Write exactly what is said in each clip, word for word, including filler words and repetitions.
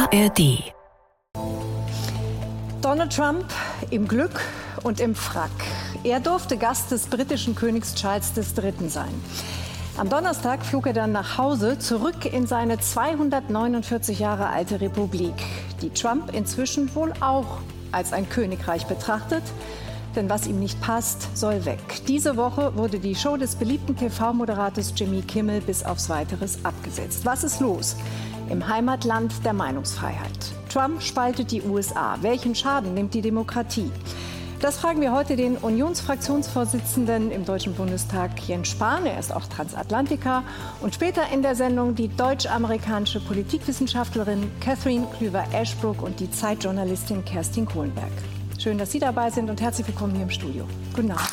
R D. Donald Trump im Glück und im Frack. Er durfte Gast des britischen Königs Charles der Dritte sein. Am Donnerstag flog er dann nach Hause, zurück in seine zweihundertneunundvierzig Jahre alte Republik, die Trump inzwischen wohl auch als ein Königreich betrachtet. Denn was ihm nicht passt, soll weg. Diese Woche wurde die Show des beliebten T V-Moderators Jimmy Kimmel bis aufs Weiteres abgesetzt. Was ist los im Heimatland der Meinungsfreiheit? Trump spaltet die U S A. Welchen Schaden nimmt die Demokratie? Das fragen wir heute den Unionsfraktionsvorsitzenden im Deutschen Bundestag, Jens Spahn. Er ist auch Transatlantiker. Und später in der Sendung die deutsch-amerikanische Politikwissenschaftlerin Catherine Klüver-Ashbrook und die Zeitjournalistin Kerstin Kohlenberg. Schön, dass Sie dabei sind und herzlich willkommen hier im Studio. Guten Abend.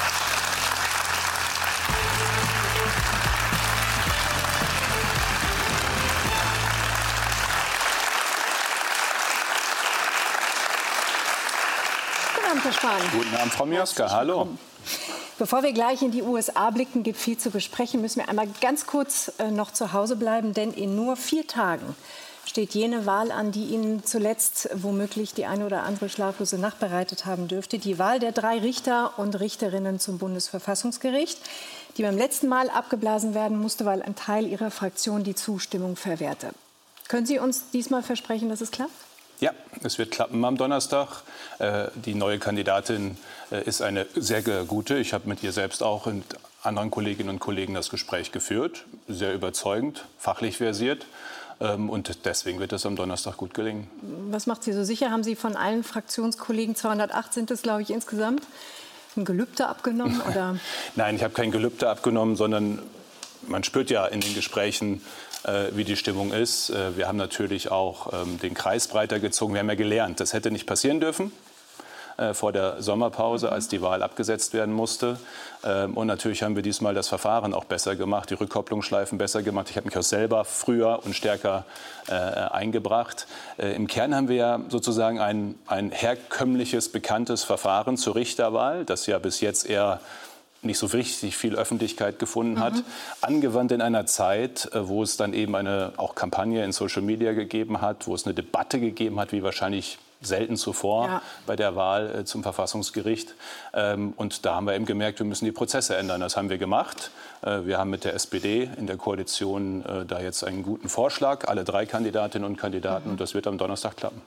Guten Abend, Herr Spahn. Guten Abend, Frau Mioska. Hallo. Bevor wir gleich in die U S A blicken, gibt viel zu besprechen, müssen wir einmal ganz kurz äh, noch zu Hause bleiben, denn in nur vier Tagen steht jene Wahl an, die Ihnen zuletzt womöglich die eine oder andere schlaflose Nacht bereitet haben dürfte. Die Wahl der drei Richter und Richterinnen zum Bundesverfassungsgericht, die beim letzten Mal abgeblasen werden musste, weil ein Teil Ihrer Fraktion die Zustimmung verwehrte. Können Sie uns diesmal versprechen, dass es klappt? Ja, es wird klappen am Donnerstag. Äh, die neue Kandidatin äh, ist eine sehr gute. Ich habe mit ihr selbst auch und anderen Kolleginnen und Kollegen das Gespräch geführt. Sehr überzeugend, fachlich versiert. Und deswegen wird es am Donnerstag gut gelingen. Was macht Sie so sicher? Haben Sie von allen Fraktionskollegen, zweihundertacht sind es, glaube ich, insgesamt, ein Gelübde abgenommen? Oder? Nein, ich habe kein Gelübde abgenommen, sondern man spürt ja in den Gesprächen, äh, wie die Stimmung ist. Äh, wir haben natürlich auch ähm, den Kreis breiter gezogen. Wir haben ja gelernt, das hätte nicht passieren dürfen äh, vor der Sommerpause, als die Wahl abgesetzt werden musste. Ähm, und natürlich haben wir diesmal das Verfahren auch besser gemacht, die Rückkopplungsschleifen besser gemacht. Ich habe mich auch selber früher und stärker äh, eingebracht. Äh, Im Kern haben wir ja sozusagen ein, ein herkömmliches, bekanntes Verfahren zur Richterwahl, das ja bis jetzt eher nicht so richtig viel Öffentlichkeit gefunden hat, mhm. angewandt in einer Zeit, wo es dann eben eine auch Kampagne in Social Media gegeben hat, wo es eine Debatte gegeben hat, wie wahrscheinlich selten zuvor ja. bei der Wahl äh, zum Verfassungsgericht. Ähm, und da haben wir eben gemerkt, wir müssen die Prozesse ändern. Das haben wir gemacht. Äh, wir haben mit der S P D in der Koalition äh, da jetzt einen guten Vorschlag, alle drei Kandidatinnen und Kandidaten. Mhm. Und das wird am Donnerstag klappen.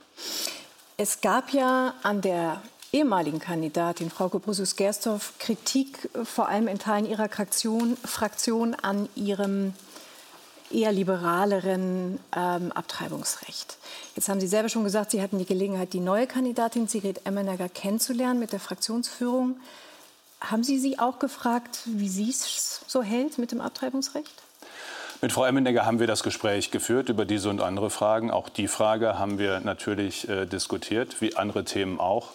Es gab ja an der ehemaligen Kandidatin, Frau Gersdorf, Kritik vor allem in Teilen ihrer Fraktion, Fraktion an ihrem eher liberaleren ähm, Abtreibungsrecht. Jetzt haben Sie selber schon gesagt, Sie hatten die Gelegenheit, die neue Kandidatin Sigrid Emmenegger kennenzulernen mit der Fraktionsführung. Haben Sie sie auch gefragt, wie sie es so hält mit dem Abtreibungsrecht? Mit Frau Emmenegger haben wir das Gespräch geführt über diese und andere Fragen. Auch die Frage haben wir natürlich äh, diskutiert, wie andere Themen auch.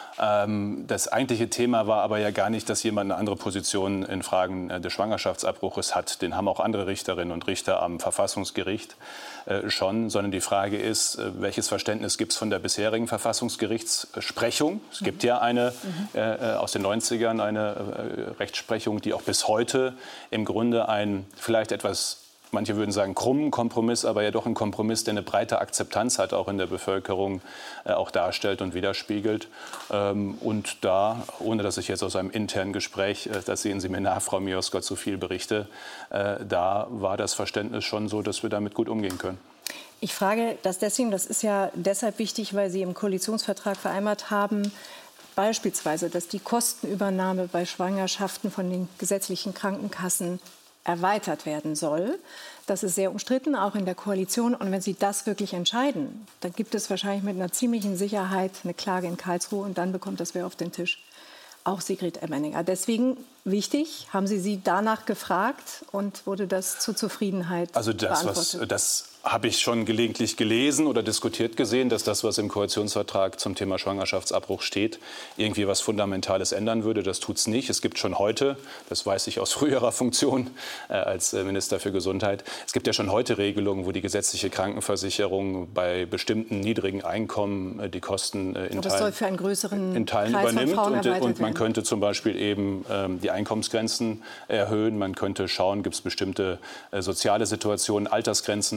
Das eigentliche Thema war aber ja gar nicht, dass jemand eine andere Position in Fragen des Schwangerschaftsabbruches hat. Den haben auch andere Richterinnen und Richter am Verfassungsgericht äh, schon. Sondern die Frage ist, welches Verständnis gibt es von der bisherigen Verfassungsgerichtssprechung? Es gibt ja eine mhm. äh, aus den neunzigern eine äh, Rechtsprechung, die auch bis heute im Grunde ein vielleicht etwas, manche würden sagen, krummen Kompromiss, aber ja doch ein Kompromiss, der eine breite Akzeptanz hat, auch in der Bevölkerung, äh, auch darstellt und widerspiegelt. Ähm, und da, ohne dass ich jetzt aus einem internen Gespräch, äh, das sehen Sie mir nach, Frau Mioska, zu viel berichte, äh, da war das Verständnis schon so, dass wir damit gut umgehen können. Ich frage das deswegen, das ist ja deshalb wichtig, weil Sie im Koalitionsvertrag vereinbart haben, beispielsweise, dass die Kostenübernahme bei Schwangerschaften von den gesetzlichen Krankenkassen erweitert werden soll. Das ist sehr umstritten, auch in der Koalition. Und wenn Sie das wirklich entscheiden, dann gibt es wahrscheinlich mit einer ziemlichen Sicherheit eine Klage in Karlsruhe und dann bekommt das wer auf den Tisch. Auch Sigrid Emmenegger. Deswegen wichtig, haben Sie sie danach gefragt und wurde das zur Zufriedenheit also das, beantwortet? Was, das habe ich schon gelegentlich gelesen oder diskutiert gesehen, dass das, was im Koalitionsvertrag zum Thema Schwangerschaftsabbruch steht, irgendwie was Fundamentales ändern würde. Das tut es nicht. Es gibt schon heute, das weiß ich aus früherer Funktion äh, als Minister für Gesundheit, es gibt ja schon heute Regelungen, wo die gesetzliche Krankenversicherung bei bestimmten niedrigen Einkommen äh, die Kosten äh, in, das Teilen, soll für einen größeren in Teilen Kreis übernimmt. Von Frauen und, erweitert und man werden. könnte zum Beispiel eben ähm, die Einkommensgrenzen erhöhen. Man könnte schauen, gibt es bestimmte äh, soziale Situationen, Altersgrenzen, äh,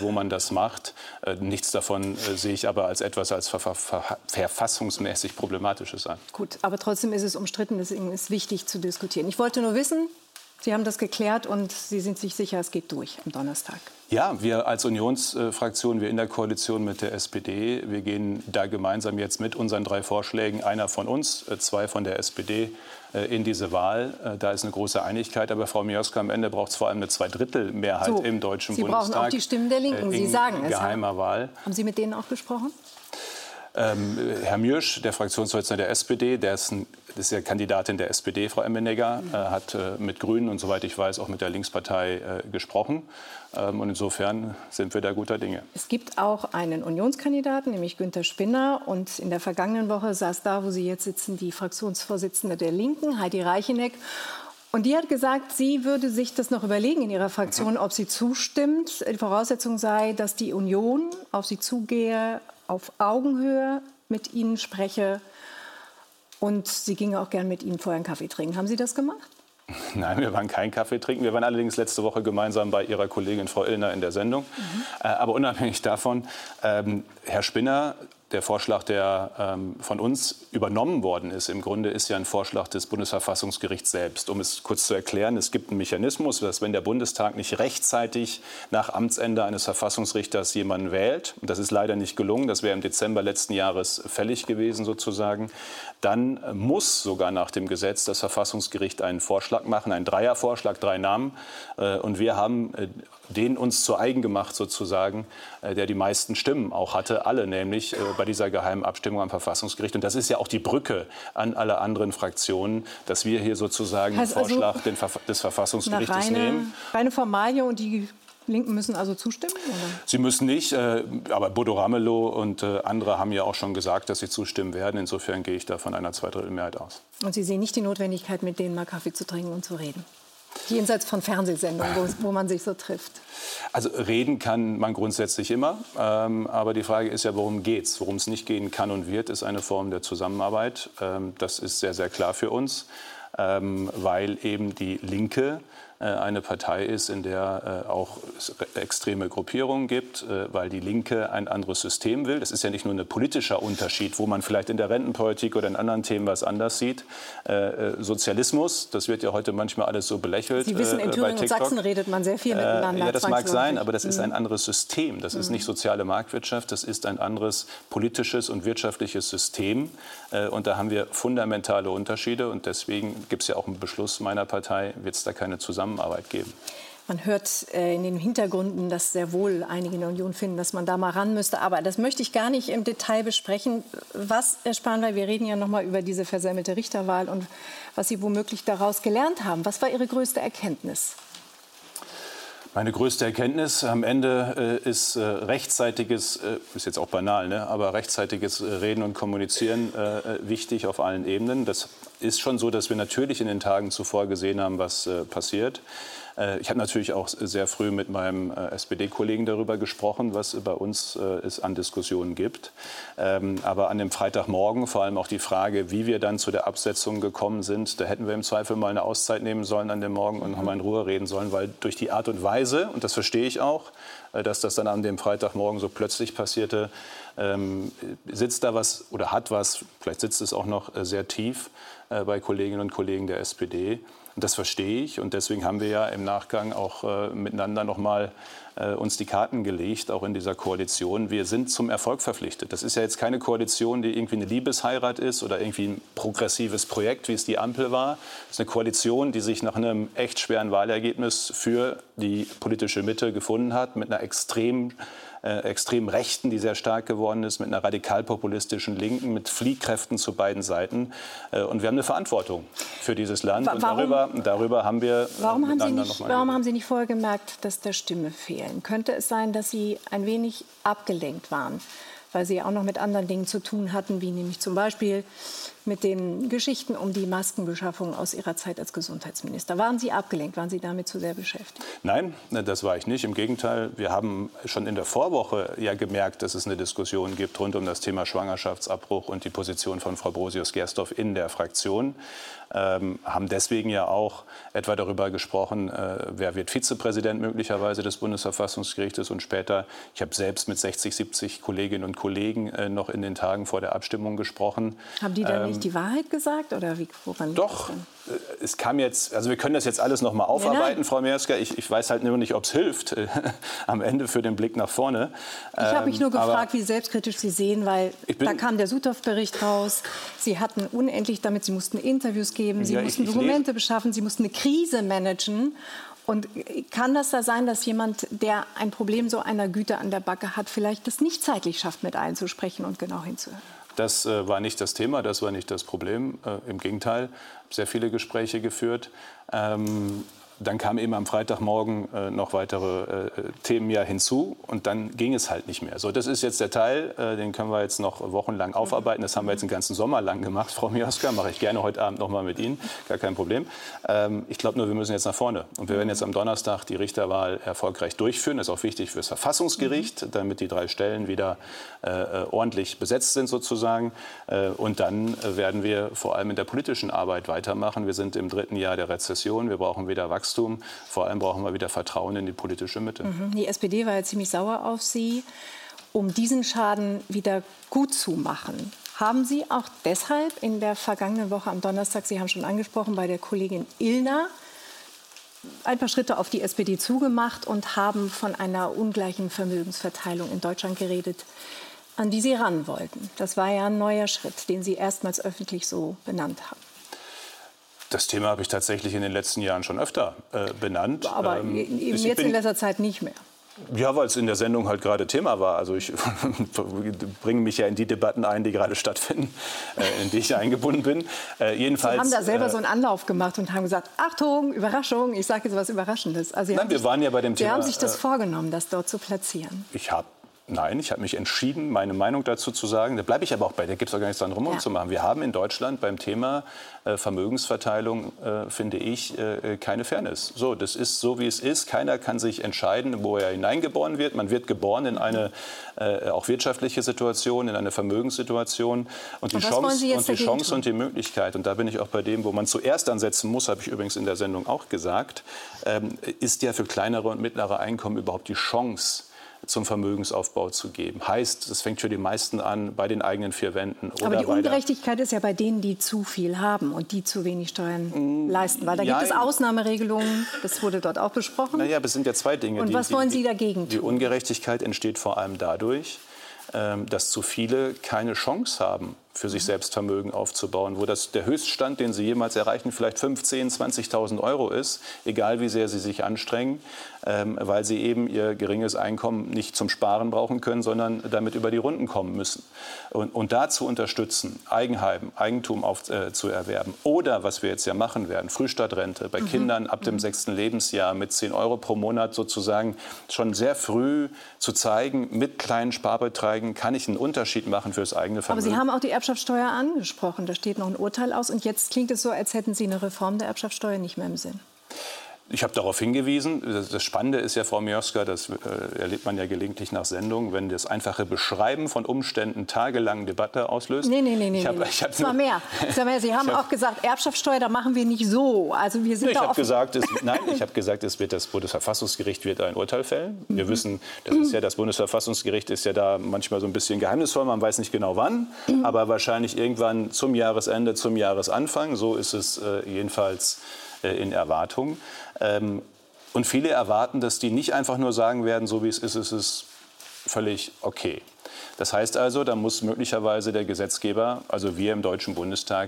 wo man das macht. Äh, nichts davon äh, sehe ich aber als etwas als ver ver ver verfassungsmäßig Problematisches an. Gut, aber trotzdem ist es umstritten, deswegen ist es wichtig zu diskutieren. Ich wollte nur wissen, Sie haben das geklärt und Sie sind sich sicher, es geht durch am Donnerstag. Ja, wir als Unionsfraktion, wir in der Koalition mit der S P D, wir gehen da gemeinsam jetzt mit unseren drei Vorschlägen, einer von uns, zwei von der S P D, in diese Wahl. Da ist eine große Einigkeit. Aber Frau Mioska, am Ende braucht es vor allem eine Zweidrittelmehrheit so, im Deutschen Sie Bundestag. Sie brauchen auch die Stimmen der Linken, Sie sagen es. Geheimer Wahl. Haben Sie mit denen auch gesprochen? Ähm, Herr Mürsch, der Fraktionsvorsitzende der S P D, der ist, ein, das ist ja Kandidatin der S P D, Frau Emmenegger, äh, hat äh, mit Grünen und soweit ich weiß auch mit der Linkspartei äh, gesprochen. Ähm, und insofern sind wir da guter Dinge. Es gibt auch einen Unionskandidaten, nämlich Günther Spinner. Und in der vergangenen Woche saß da, wo Sie jetzt sitzen, die Fraktionsvorsitzende der Linken, Heidi Reicheneck. Und die hat gesagt, sie würde sich das noch überlegen in ihrer Fraktion, ob sie zustimmt. Die Voraussetzung sei, dass die Union auf sie zugehe, auf Augenhöhe mit Ihnen spreche und sie ginge auch gern mit Ihnen vorher einen Kaffee trinken. Haben Sie das gemacht? Nein, wir waren kein Kaffee trinken. Wir waren allerdings letzte Woche gemeinsam bei Ihrer Kollegin Frau Illner in der Sendung. Mhm. Äh, aber unabhängig davon, ähm, Herr Spinner, der Vorschlag, der ähm, von uns übernommen worden ist, im Grunde ist ja ein Vorschlag des Bundesverfassungsgerichts selbst. Um es kurz zu erklären, es gibt einen Mechanismus, dass wenn der Bundestag nicht rechtzeitig nach Amtsende eines Verfassungsrichters jemanden wählt, und das ist leider nicht gelungen, das wäre im Dezember letzten Jahres fällig gewesen sozusagen, dann muss sogar nach dem Gesetz das Verfassungsgericht einen Vorschlag machen, einen Dreiervorschlag, drei Namen. Und wir haben den uns zu eigen gemacht sozusagen, der die meisten Stimmen auch hatte, alle nämlich bei dieser geheimen Abstimmung am Verfassungsgericht. Und das ist ja auch die Brücke an alle anderen Fraktionen, dass wir hier sozusagen den Vorschlag also des Verfassungsgerichtes reine, nehmen. Reine Formalie und die Linken müssen also zustimmen? Oder? Sie müssen nicht, äh, aber Bodo Ramelow und äh, andere haben ja auch schon gesagt, dass sie zustimmen werden. Insofern gehe ich da von einer Zweidrittelmehrheit aus. Und Sie sehen nicht die Notwendigkeit, mit denen mal Kaffee zu trinken und zu reden? Jenseits von Fernsehsendungen, wo, wo man sich so trifft. Also reden kann man grundsätzlich immer. Ähm, aber die Frage ist ja, worum geht's? Worum es nicht gehen kann und wird, ist eine Form der Zusammenarbeit. Ähm, das ist sehr, sehr klar für uns, ähm, weil eben die Linke eine Partei ist, in der äh, auch extreme Gruppierungen gibt, äh, weil die Linke ein anderes System will. Das ist ja nicht nur ein politischer Unterschied, wo man vielleicht in der Rentenpolitik oder in anderen Themen was anders sieht. Äh, Sozialismus, das wird ja heute manchmal alles so belächelt. Sie wissen, in Thüringen und Sachsen redet man sehr viel miteinander. Äh, ja, das mag sein, aber das ist ein anderes System. Das ist nicht soziale Marktwirtschaft, das ist ein anderes politisches und wirtschaftliches System. Äh, und da haben wir fundamentale Unterschiede. Und deswegen gibt es ja auch einen Beschluss meiner Partei, wird es da keine Zusammenarbeit Zusammenarbeit geben. Man hört äh, in den Hintergründen, dass sehr wohl einige in der Union finden, dass man da mal ran müsste. Aber das möchte ich gar nicht im Detail besprechen. Was, Herr Spahn, weil wir reden ja noch mal über diese versemmelte Richterwahl und was Sie womöglich daraus gelernt haben. Was war Ihre größte Erkenntnis? Meine größte Erkenntnis am Ende äh, ist äh, rechtzeitiges, äh, ist jetzt auch banal, ne? aber rechtzeitiges Reden und Kommunizieren äh, wichtig auf allen Ebenen. Das ist schon so, dass wir natürlich in den Tagen zuvor gesehen haben, was äh, passiert. Äh, ich habe natürlich auch sehr früh mit meinem äh, S P D-Kollegen darüber gesprochen, was bei uns äh, es an Diskussionen gibt. Ähm, aber an dem Freitagmorgen vor allem auch die Frage, wie wir dann zu der Absetzung gekommen sind, da hätten wir im Zweifel mal eine Auszeit nehmen sollen an dem Morgen und noch mal in Ruhe reden sollen, weil durch die Art und Weise, und das verstehe ich auch, äh, dass das dann an dem Freitagmorgen so plötzlich passierte, ähm, sitzt da was oder hat was, vielleicht sitzt es auch noch äh, sehr tief äh, bei Kolleginnen und Kollegen der S P D. Und das verstehe ich. Und deswegen haben wir ja im Nachgang auch äh, miteinander noch mal äh, uns die Karten gelegt, auch in dieser Koalition. Wir sind zum Erfolg verpflichtet. Das ist ja jetzt keine Koalition, die irgendwie eine Liebesheirat ist oder irgendwie ein progressives Projekt, wie es die Ampel war. Es ist eine Koalition, die sich nach einem echt schweren Wahlergebnis für die politische Mitte gefunden hat, mit einer extrem Äh, extrem Rechten, die sehr stark geworden ist, mit einer radikal-populistischen Linken, mit Fliehkräften zu beiden Seiten. Äh, und wir haben eine Verantwortung für dieses Land. Warum, und darüber, darüber haben wir... Warum, haben Sie, nicht, warum haben Sie nicht vorher gemerkt, dass da Stimmen fehlen? Könnte es sein, dass Sie ein wenig abgelenkt waren? weil Sie auch noch mit anderen Dingen zu tun hatten, wie nämlich zum Beispiel mit den Geschichten um die Maskenbeschaffung aus Ihrer Zeit als Gesundheitsminister. Waren Sie abgelenkt? Waren Sie damit zu sehr beschäftigt? Nein, das war ich nicht. Im Gegenteil, wir haben schon in der Vorwoche ja gemerkt, dass es eine Diskussion gibt rund um das Thema Schwangerschaftsabbruch und die Position von Frau Brosius-Gersdorf in der Fraktion. Ähm, haben deswegen ja auch etwa darüber gesprochen, äh, wer wird Vizepräsident möglicherweise des Bundesverfassungsgerichtes und später. Ich habe selbst mit sechzig, siebzig Kolleginnen und Kollegen äh, noch in den Tagen vor der Abstimmung gesprochen. Haben die dann ähm, nicht die Wahrheit gesagt? Oder wie, woran doch, es kam jetzt, also wir können das jetzt alles noch mal aufarbeiten, ja, Frau Mierska. Ich, ich weiß halt nur nicht, ob es hilft äh, am Ende für den Blick nach vorne. Ich habe mich nur ähm, gefragt, wie selbstkritisch Sie sehen, weil da kam der Suthoff-Bericht raus. Sie hatten unendlich damit, Sie mussten Interviews geben, Sie ja, mussten ich, ich Dokumente beschaffen, Sie mussten eine Krise managen. Und kann das da sein, dass jemand, der ein Problem so einer Güte an der Backe hat, vielleicht das nicht zeitlich schafft, mit allen zu sprechen und genau hinzuhören? Das äh, war nicht das Thema, das war nicht das Problem. Äh, Im Gegenteil, sehr viele Gespräche geführt. Ähm, Dann kamen eben am Freitagmorgen äh, noch weitere äh, Themen ja hinzu und dann ging es halt nicht mehr. So, das ist jetzt der Teil, äh, den können wir jetzt noch wochenlang aufarbeiten. Das haben wir jetzt den ganzen Sommer lang gemacht, Frau Mioska. Mache ich gerne heute Abend noch mal mit Ihnen, gar kein Problem. Ähm, ich glaube nur, wir müssen jetzt nach vorne. Und wir werden jetzt am Donnerstag die Richterwahl erfolgreich durchführen. Das ist auch wichtig für das Verfassungsgericht, damit die drei Stellen wieder äh, ordentlich besetzt sind sozusagen. Äh, und dann äh, werden wir vor allem in der politischen Arbeit weitermachen. Wir sind im dritten Jahr der Rezession. Wir brauchen wieder Wachstum. Vor allem brauchen wir wieder Vertrauen in die politische Mitte. Die S P D war ja ziemlich sauer auf Sie. Um diesen Schaden wieder gut zu machen, haben Sie auch deshalb in der vergangenen Woche am Donnerstag, Sie haben schon angesprochen, bei der Kollegin Illner ein paar Schritte auf die S P D zugemacht und haben von einer ungleichen Vermögensverteilung in Deutschland geredet, an die Sie ran wollten. Das war ja ein neuer Schritt, den Sie erstmals öffentlich so benannt haben. Das Thema habe ich tatsächlich in den letzten Jahren schon öfter äh, benannt. Aber ähm, eben jetzt in letzter Zeit nicht mehr. Ja, weil es in der Sendung halt gerade Thema war. Also ich bringe mich ja in die Debatten ein, die gerade stattfinden, äh, in die ich eingebunden bin. Äh, jedenfalls, Sie haben da selber äh, so einen Anlauf gemacht und haben gesagt, Achtung, Überraschung, ich sage jetzt was Überraschendes. Also Sie nein, wir sich, waren ja bei dem Sie Thema. haben sich das äh, vorgenommen, das dort zu platzieren. Ich habe Nein, ich habe mich entschieden, meine Meinung dazu zu sagen. Da bleibe ich aber auch bei, da gibt es auch gar nichts dran rum ja. zu machen. Wir haben in Deutschland beim Thema äh, Vermögensverteilung, äh, finde ich, äh, keine Fairness. So, das ist so, wie es ist. Keiner kann sich entscheiden, wo er hineingeboren wird. Man wird geboren in eine äh, auch wirtschaftliche Situation, in eine Vermögenssituation. Und die, und Chance, und, die Chance und die Möglichkeit, und da bin ich auch bei dem, wo man zuerst ansetzen muss, habe ich übrigens in der Sendung auch gesagt, ähm, ist ja für kleinere und mittlere Einkommen überhaupt die Chance, zum Vermögensaufbau zu geben. Heißt, das fängt für die meisten an bei den eigenen vier Wänden. Oder aber die bei Ungerechtigkeit ist ja bei denen, die zu viel haben und die zu wenig Steuern mm, leisten. Weil da ja, gibt es Ausnahmeregelungen, das wurde dort auch besprochen. Naja, aber es sind ja zwei Dinge. Und die, was wollen die, Sie dagegen tun? Die Ungerechtigkeit entsteht vor allem dadurch, dass zu viele keine Chance haben, für sich selbst Vermögen aufzubauen, wo das, der Höchststand, den sie jemals erreichen, vielleicht fünfzehntausend, zwanzigtausend Euro ist, egal wie sehr sie sich anstrengen, ähm, weil sie eben ihr geringes Einkommen nicht zum Sparen brauchen können, sondern damit über die Runden kommen müssen. Und, und da zu unterstützen, Eigenheim, Eigentum auf, äh, zu erwerben oder, was wir jetzt ja machen werden, Frühstadtrente bei mhm. Kindern ab dem sechsten Lebensjahr mit zehn Euro pro Monat sozusagen schon sehr früh zu zeigen, mit kleinen Sparbeträgen kann ich einen Unterschied machen für das eigene Vermögen. Aber Sie haben auch die Erbschaftssteuer angesprochen. Da steht noch ein Urteil aus. Und jetzt klingt es so, als hätten Sie eine Reform der Erbschaftssteuer nicht mehr im Sinn. Ich habe darauf hingewiesen. Das Spannende ist ja, Frau Mioska, das äh, erlebt man ja gelegentlich nach Sendungen, wenn das einfache Beschreiben von Umständen tagelang Debatte auslöst. Nee, nee, nee, nee. Ich hab, nee. ich hab es war nur, mehr. Es war mehr. Sie haben auch gesagt, Erbschaftssteuer, da machen wir nicht so. Also wir sind ich da habe offen. gesagt, es, nein, ich habe gesagt, es wird das Bundesverfassungsgericht wird ein Urteil fällen. Wir mhm. wissen, das ist ja das Bundesverfassungsgericht ist ja da manchmal so ein bisschen geheimnisvoll. Man weiß nicht genau wann, mhm. aber wahrscheinlich irgendwann zum Jahresende, zum Jahresanfang. So ist es äh, jedenfalls äh, in Erwartung. Ähm, Und viele erwarten, dass die nicht einfach nur sagen werden, so wie es ist, ist es völlig okay. Das heißt also, da muss möglicherweise der Gesetzgeber, also wir im Deutschen Bundestag,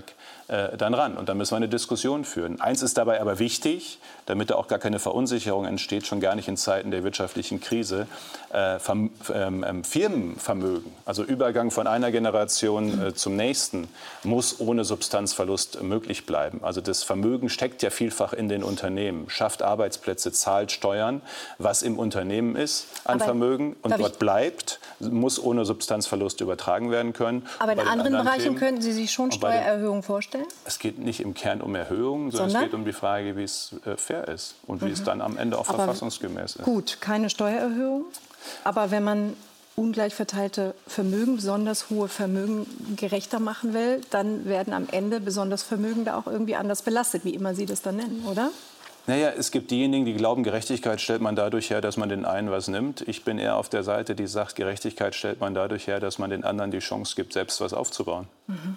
äh, dann ran. Und da müssen wir eine Diskussion führen. Eins ist dabei aber wichtig, damit da auch gar keine Verunsicherung entsteht, schon gar nicht in Zeiten der wirtschaftlichen Krise, äh, Verm ähm, Firmenvermögen, also Übergang von einer Generation äh, zum nächsten, muss ohne Substanzverlust möglich bleiben. Also das Vermögen steckt ja vielfach in den Unternehmen, schafft Arbeitsplätze, zahlt Steuern. Was im Unternehmen ist an aber Vermögen und dort bleibt, muss ohne Substanzverlust übertragen werden können. Aber in anderen, anderen Bereichen Themen, können Sie sich schon Steuererhöhungen vorstellen? Es geht nicht im Kern um Erhöhungen, sondern, sondern? es geht um die Frage, wie es äh, fair ist und wie mhm. es dann am Ende auch aber verfassungsgemäß ist. Gut, keine Steuererhöhung. Aber wenn man ungleich verteilte Vermögen, besonders hohe Vermögen gerechter machen will, dann werden am Ende besonders Vermögende auch irgendwie anders belastet, wie immer Sie das dann nennen, oder? Naja, es gibt diejenigen, die glauben, Gerechtigkeit stellt man dadurch her, dass man den einen was nimmt. Ich bin eher auf der Seite, die sagt, Gerechtigkeit stellt man dadurch her, dass man den anderen die Chance gibt, selbst was aufzubauen. Mhm.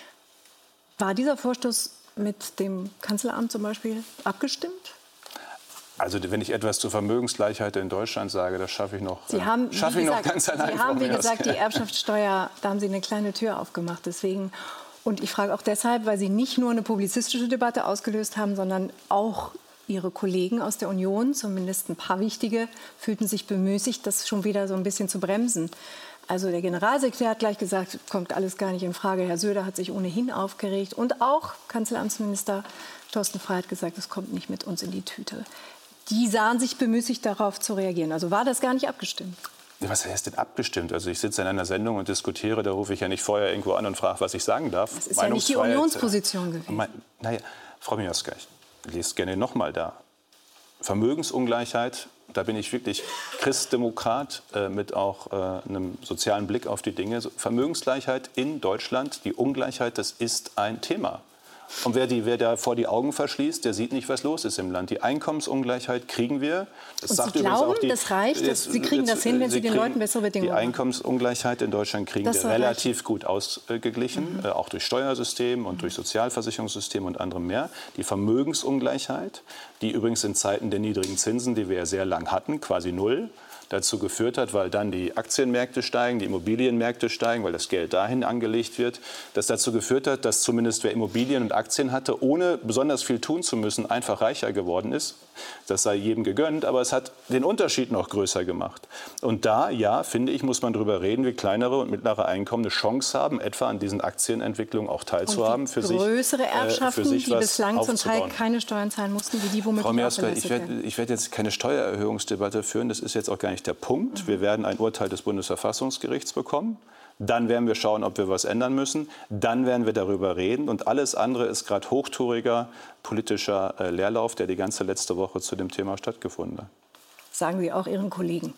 War dieser Vorstoß mit dem Kanzleramt zum Beispiel abgestimmt? Also wenn ich etwas zur Vermögensgleichheit in Deutschland sage, das schaffe ich noch, Sie haben, schaffe ich gesagt, noch ganz allein. Sie haben, wie gesagt, die Erbschaftssteuer, da haben Sie eine kleine Tür aufgemacht. Deswegen, und ich frage auch deshalb, weil Sie nicht nur eine publizistische Debatte ausgelöst haben, sondern auch Ihre Kollegen aus der Union, zumindest ein paar wichtige, fühlten sich bemüßigt, das schon wieder so ein bisschen zu bremsen. Also der Generalsekretär hat gleich gesagt, kommt alles gar nicht in Frage. Herr Söder hat sich ohnehin aufgeregt. Und auch Kanzleramtsminister Thorsten Frey hat gesagt, es kommt nicht mit uns in die Tüte. Die sahen sich bemüßigt, darauf zu reagieren. Also war das gar nicht abgestimmt? Was heißt denn abgestimmt? Also ich sitze in einer Sendung und diskutiere, da rufe ich ja nicht vorher irgendwo an und frage, was ich sagen darf. Das ist ja nicht die Unionsposition gewesen. Mein, naja, Frau Miaska, ich lese gerne noch mal da. Vermögensungleichheit, da bin ich wirklich Christdemokrat äh, mit auch äh, einem sozialen Blick auf die Dinge. Vermögensgleichheit in Deutschland, die Ungleichheit, das ist ein Thema. Und wer, die, wer da vor die Augen verschließt, der sieht nicht, was los ist im Land. Die Einkommensungleichheit kriegen wir. Das und sagt Sie glauben, auch die, das reicht? Das, Sie kriegen jetzt, das hin, wenn Sie, Sie den Leuten bessere Bedingungen haben? Die Einkommensungleichheit in Deutschland kriegen das wir relativ reichen. gut ausgeglichen, mhm. äh, auch durch Steuersystem und mhm. durch Sozialversicherungssystem und anderem mehr. Die Vermögensungleichheit, die übrigens in Zeiten der niedrigen Zinsen, die wir ja sehr lang hatten, quasi null, dazu geführt hat, weil dann die Aktienmärkte steigen, die Immobilienmärkte steigen, weil das Geld dahin angelegt wird, das dazu geführt hat, dass zumindest wer Immobilien und Aktien hatte, ohne besonders viel tun zu müssen, einfach reicher geworden ist. Das sei jedem gegönnt, aber es hat den Unterschied noch größer gemacht. Und da, ja, finde ich, muss man darüber reden, wie kleinere und mittlere Einkommen eine Chance haben, etwa an diesen Aktienentwicklungen auch teilzuhaben. Für sich, größere Erbschaften, äh, für sich die bislang zum Teil keine Steuern zahlen mussten, wie die womöglich Frau Miaska, auch ich werde werd jetzt keine Steuererhöhungsdebatte führen, das ist jetzt auch gar nicht der Punkt. Wir werden ein Urteil des Bundesverfassungsgerichts bekommen. Dann werden wir schauen, ob wir was ändern müssen. Dann werden wir darüber reden. Und alles andere ist gerade hochtouriger politischer äh, Leerlauf, der die ganze letzte Woche zu dem Thema stattgefunden hat. Sagen Sie auch Ihren Kollegen.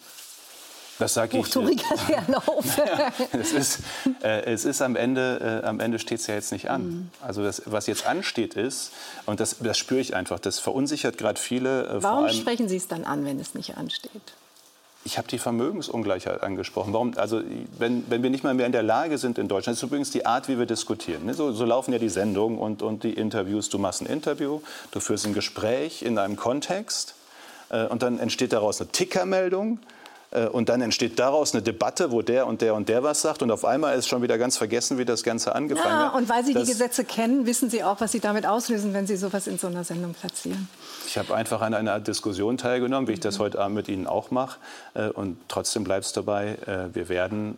Das sage ich. Hochtouriger Leerlauf. Ja, es ist, äh, es ist am Ende, äh, am Ende steht es ja jetzt nicht an. Mhm. Also das, was jetzt ansteht ist, und das, das spüre ich einfach, das verunsichert gerade viele. Äh, Warum vor allem, sprechen Sie es dann an, wenn es nicht ansteht? Ich habe die Vermögensungleichheit angesprochen. Warum? Also, wenn, wenn wir nicht mal mehr in der Lage sind in Deutschland, das ist übrigens die Art, wie wir diskutieren. Ne? So, so laufen ja die Sendungen und, und die Interviews. Du machst ein Interview, du führst ein Gespräch in einem Kontext äh, und dann entsteht daraus eine Tickermeldung. Und dann entsteht daraus eine Debatte, wo der und der und der was sagt. Und auf einmal ist schon wieder ganz vergessen, wie das Ganze angefangen ja, hat. Und weil Sie das, die Gesetze kennen, wissen Sie auch, was Sie damit auslösen, wenn Sie sowas in so einer Sendung platzieren. Ich habe einfach an einer Diskussion teilgenommen, wie ich das heute Abend mit Ihnen auch mache. Und trotzdem bleibt es dabei, wir werden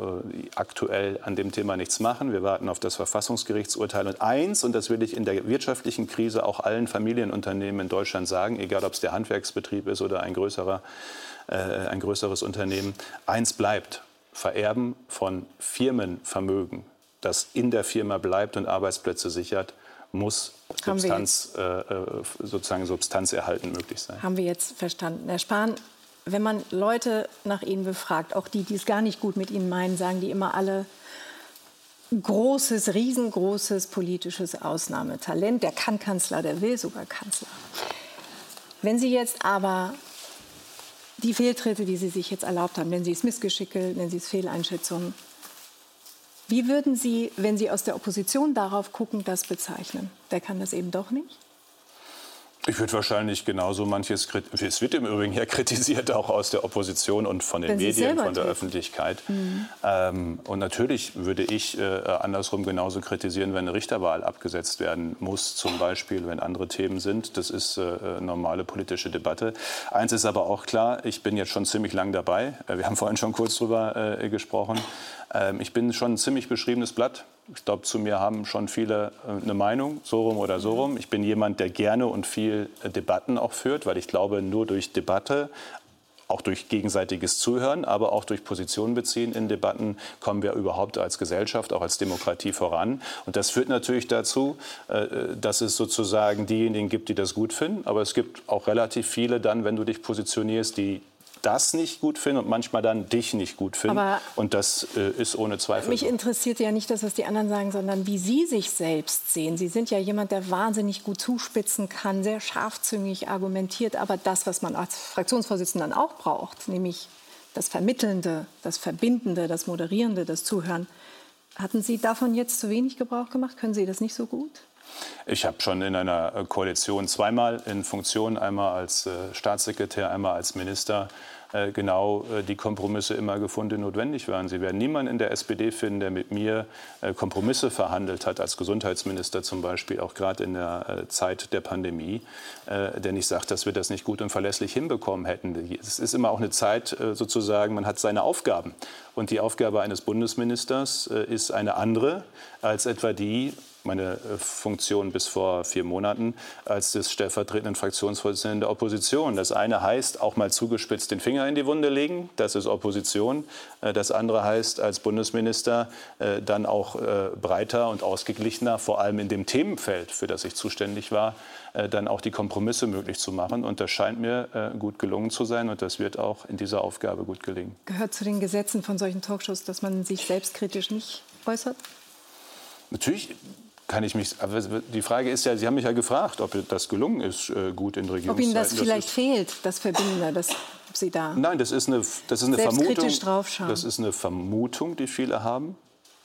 aktuell an dem Thema nichts machen. Wir warten auf das Verfassungsgerichtsurteil. Und eins, und das will ich in der wirtschaftlichen Krise auch allen Familienunternehmen in Deutschland sagen, egal ob es der Handwerksbetrieb ist oder ein größerer ein größeres Unternehmen. Eins bleibt, Vererben von Firmenvermögen, das in der Firma bleibt und Arbeitsplätze sichert, muss Substanz, äh, sozusagen substanzerhaltend möglich sein. Haben wir jetzt verstanden. Herr Spahn, wenn man Leute nach Ihnen befragt, auch die, die es gar nicht gut mit Ihnen meinen, sagen die immer alle, großes, riesengroßes politisches Ausnahmetalent. Der kann Kanzler, der will sogar Kanzler. Wenn Sie jetzt aber die Fehltritte, die Sie sich jetzt erlaubt haben, nennen Sie es Missgeschicke, nennen Sie es Fehleinschätzungen. Wie würden Sie, wenn Sie aus der Opposition darauf gucken, das bezeichnen? Der kann das eben doch nicht? Ich würde wahrscheinlich genauso manches kritisieren. Es wird im Übrigen ja kritisiert, auch aus der Opposition und von den Wenn Medien, von der tut. Öffentlichkeit. Mhm. Ähm, und natürlich würde ich äh, andersrum genauso kritisieren, wenn eine Richterwahl abgesetzt werden muss, zum Beispiel, wenn andere Themen sind. Das ist äh, normale politische Debatte. Eins ist aber auch klar, ich bin jetzt schon ziemlich lang dabei. Wir haben vorhin schon kurz drüber äh, gesprochen. Ähm, ich bin schon ein ziemlich beschriebenes Blatt. Ich glaube, zu mir haben schon viele äh, eine Meinung, so rum oder so rum. Ich bin jemand, der gerne und viel äh, Debatten auch führt, weil ich glaube, nur durch Debatte, auch durch gegenseitiges Zuhören, aber auch durch Positionen beziehen in Debatten kommen wir überhaupt als Gesellschaft, auch als Demokratie voran. Und das führt natürlich dazu, äh, dass es sozusagen diejenigen gibt, die das gut finden. Aber es gibt auch relativ viele dann, wenn du dich positionierst, die das nicht gut finden und manchmal dann dich nicht gut finden. Aber und das äh, ist ohne Zweifel. Mich interessiert ja nicht das, was die anderen sagen, sondern wie Sie sich selbst sehen. Sie sind ja jemand, der wahnsinnig gut zuspitzen kann, sehr scharfzüngig argumentiert. Aber das, was man als Fraktionsvorsitzender dann auch braucht, nämlich das Vermittelnde, das Verbindende, das Moderierende, das Zuhören. Hatten Sie davon jetzt zu wenig Gebrauch gemacht? Können Sie das nicht so gut? Ich habe schon in einer Koalition zweimal in Funktion, einmal als äh, Staatssekretär, einmal als Minister, äh, genau äh, die Kompromisse immer gefunden, die notwendig waren. Sie werden niemanden in der S P D finden, der mit mir äh, Kompromisse verhandelt hat, als Gesundheitsminister zum Beispiel, auch gerade in der äh, Zeit der Pandemie, äh, der nicht sagt, dass wir das nicht gut und verlässlich hinbekommen hätten. Es ist immer auch eine Zeit, äh, sozusagen, man hat seine Aufgaben. Und die Aufgabe eines Bundesministers äh, ist eine andere als etwa die, meine Funktion bis vor vier Monaten als des stellvertretenden Fraktionsvorsitzenden der Opposition. Das eine heißt, auch mal zugespitzt den Finger in die Wunde legen, das ist Opposition. Das andere heißt, als Bundesminister dann auch breiter und ausgeglichener, vor allem in dem Themenfeld, für das ich zuständig war, dann auch die Kompromisse möglich zu machen. Und das scheint mir gut gelungen zu sein und das wird auch in dieser Aufgabe gut gelingen. Gehört zu den Gesetzen von solchen Talkshows, dass man sich selbstkritisch nicht äußert? Natürlich kann ich mich. Aber die Frage ist ja, Sie haben mich ja gefragt, ob das gelungen ist, gut in Regierungszeiten. Ob Ihnen das vielleicht das fehlt, das Verbindende, das Sie da. Nein, das ist eine, das ist eine Vermutung. Draufschauen. Das ist eine Vermutung, die viele haben.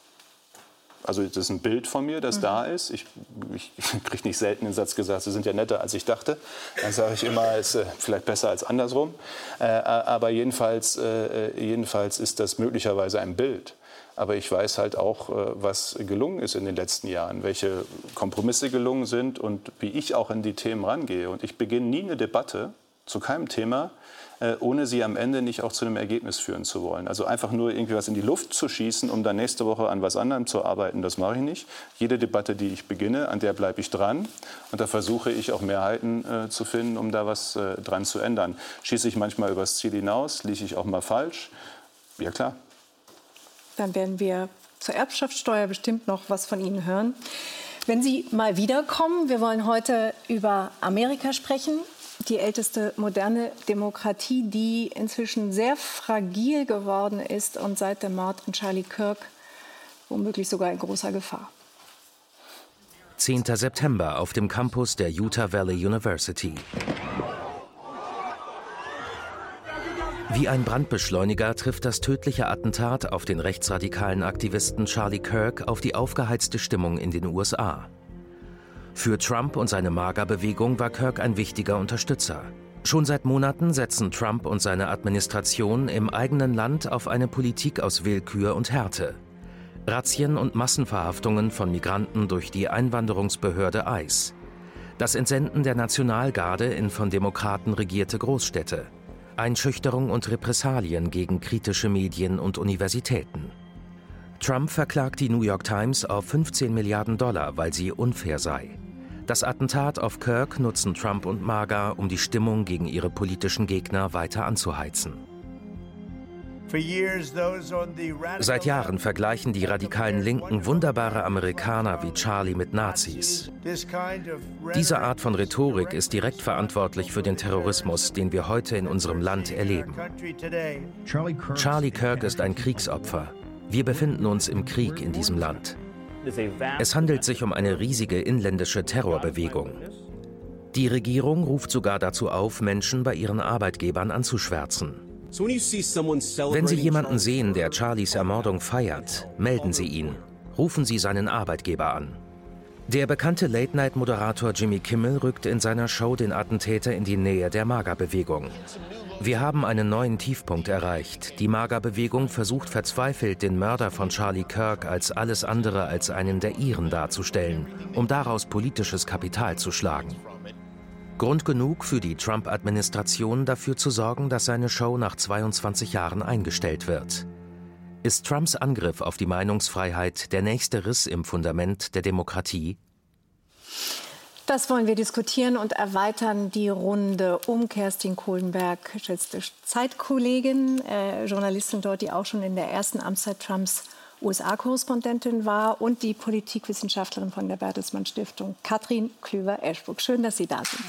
Also das ist ein Bild von mir, das mhm. da ist. Ich, ich, ich kriege nicht selten den Satz gesagt, Sie sind ja netter, als ich dachte. Dann sage ich immer, es ist äh, vielleicht besser als andersrum. Äh, aber jedenfalls, äh, jedenfalls ist das möglicherweise ein Bild. Aber ich weiß halt auch, was gelungen ist in den letzten Jahren, welche Kompromisse gelungen sind und wie ich auch in die Themen rangehe. Und ich beginne nie eine Debatte zu keinem Thema, ohne sie am Ende nicht auch zu einem Ergebnis führen zu wollen. Also einfach nur irgendwie was in die Luft zu schießen, um dann nächste Woche an was anderem zu arbeiten, das mache ich nicht. Jede Debatte, die ich beginne, an der bleibe ich dran. Und da versuche ich auch Mehrheiten äh, zu finden, um da was äh, dran zu ändern. Schieße ich manchmal übers Ziel hinaus, liege ich auch mal falsch? Ja, klar. Dann werden wir zur Erbschaftssteuer bestimmt noch was von Ihnen hören. Wenn Sie mal wiederkommen, wir wollen heute über Amerika sprechen. Die älteste moderne Demokratie, die inzwischen sehr fragil geworden ist und seit dem Mord an Charlie Kirk womöglich sogar in großer Gefahr. zehnter September auf dem Campus der Utah Valley University. Wie ein Brandbeschleuniger trifft das tödliche Attentat auf den rechtsradikalen Aktivisten Charlie Kirk auf die aufgeheizte Stimmung in den U S A. Für Trump und seine MAGA-Bewegung war Kirk ein wichtiger Unterstützer. Schon seit Monaten setzen Trump und seine Administration im eigenen Land auf eine Politik aus Willkür und Härte. Razzien und Massenverhaftungen von Migranten durch die Einwanderungsbehörde ICE. Das Entsenden der Nationalgarde in von Demokraten regierte Großstädte. Einschüchterung und Repressalien gegen kritische Medien und Universitäten. Trump verklagt die New York Times auf fünfzehn Milliarden Dollar, weil sie unfair sei. Das Attentat auf Kirk nutzen Trump und MAGA, um die Stimmung gegen ihre politischen Gegner weiter anzuheizen. Seit Jahren vergleichen die radikalen Linken wunderbare Amerikaner wie Charlie mit Nazis. Diese Art von Rhetorik ist direkt verantwortlich für den Terrorismus, den wir heute in unserem Land erleben. Charlie Kirk ist ein Kriegsopfer. Wir befinden uns im Krieg in diesem Land. Es handelt sich um eine riesige inländische Terrorbewegung. Die Regierung ruft sogar dazu auf, Menschen bei ihren Arbeitgebern anzuschwärzen. Wenn Sie jemanden sehen, der Charlies Ermordung feiert, melden Sie ihn. Rufen Sie seinen Arbeitgeber an. Der bekannte Late-Night-Moderator Jimmy Kimmel rückt in seiner Show den Attentäter in die Nähe der MAGA-Bewegung. Wir haben einen neuen Tiefpunkt erreicht. Die MAGA-Bewegung versucht verzweifelt, den Mörder von Charlie Kirk als alles andere als einen der ihren darzustellen, um daraus politisches Kapital zu schlagen. Grund genug für die Trump-Administration, dafür zu sorgen, dass seine Show nach zweiundzwanzig Jahren eingestellt wird. Ist Trumps Angriff auf die Meinungsfreiheit der nächste Riss im Fundament der Demokratie? Das wollen wir diskutieren und erweitern die Runde um Kerstin Kohlenberg, geschätzte Zeitkollegin, äh, Journalistin dort, die auch schon in der ersten Amtszeit Trumps U S A-Korrespondentin war, und die Politikwissenschaftlerin von der Bertelsmann Stiftung, Katrin Klüver-Eschbruck. Schön, dass Sie da sind.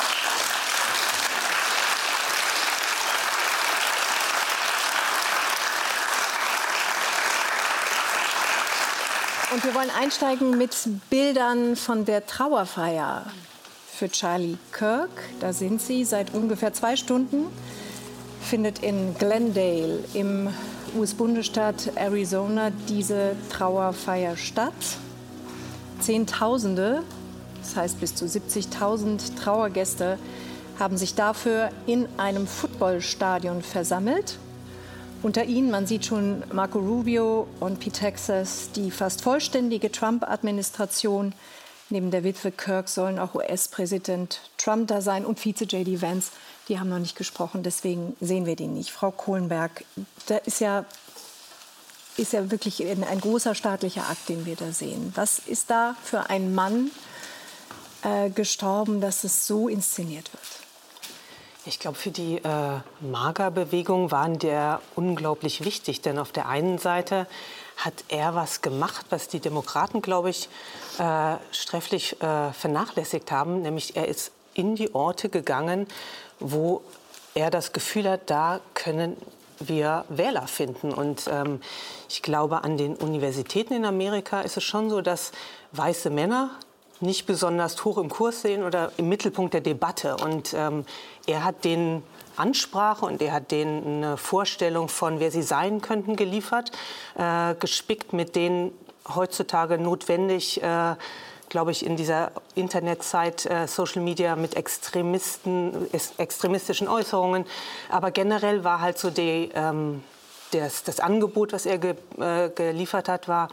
Und wir wollen einsteigen mit Bildern von der Trauerfeier für Charlie Kirk. Da sind sie seit ungefähr zwei Stunden. Findet in Glendale im U S-Bundesstaat Arizona diese Trauerfeier statt. Zehntausende, das heißt bis zu siebzigtausend Trauergäste, haben sich dafür in einem Footballstadion versammelt. Unter ihnen, man sieht schon Marco Rubio und Pete Texas, die fast vollständige Trump-Administration. Neben der Witwe Kirk sollen auch U S-Präsident Trump da sein und Vize J D Vance. Die haben noch nicht gesprochen, deswegen sehen wir die nicht. Frau Kohlenberg, da ist ja, ist ja wirklich ein großer staatlicher Akt, den wir da sehen. Was ist da für ein Mann äh, gestorben, dass es so inszeniert wird? Ich glaube, für die äh, MAGA-Bewegung waren der unglaublich wichtig. Denn auf der einen Seite hat er was gemacht, was die Demokraten, glaube ich, äh, sträflich äh, vernachlässigt haben. Nämlich er ist in die Orte gegangen, wo er das Gefühl hat, da können wir Wähler finden. Und ähm, ich glaube, an den Universitäten in Amerika ist es schon so, dass weiße Männer nicht besonders hoch im Kurs sehen oder im Mittelpunkt der Debatte. Und ähm, er hat denen Ansprache und er hat denen eine Vorstellung von, wer sie sein könnten, geliefert, äh, gespickt mit denen heutzutage notwendig, äh, glaube ich, in dieser Internetzeit, äh, Social Media mit Extremisten, extremistischen Äußerungen. Aber generell war halt so die, ähm, das, das Angebot, was er ge, äh, geliefert hat, war: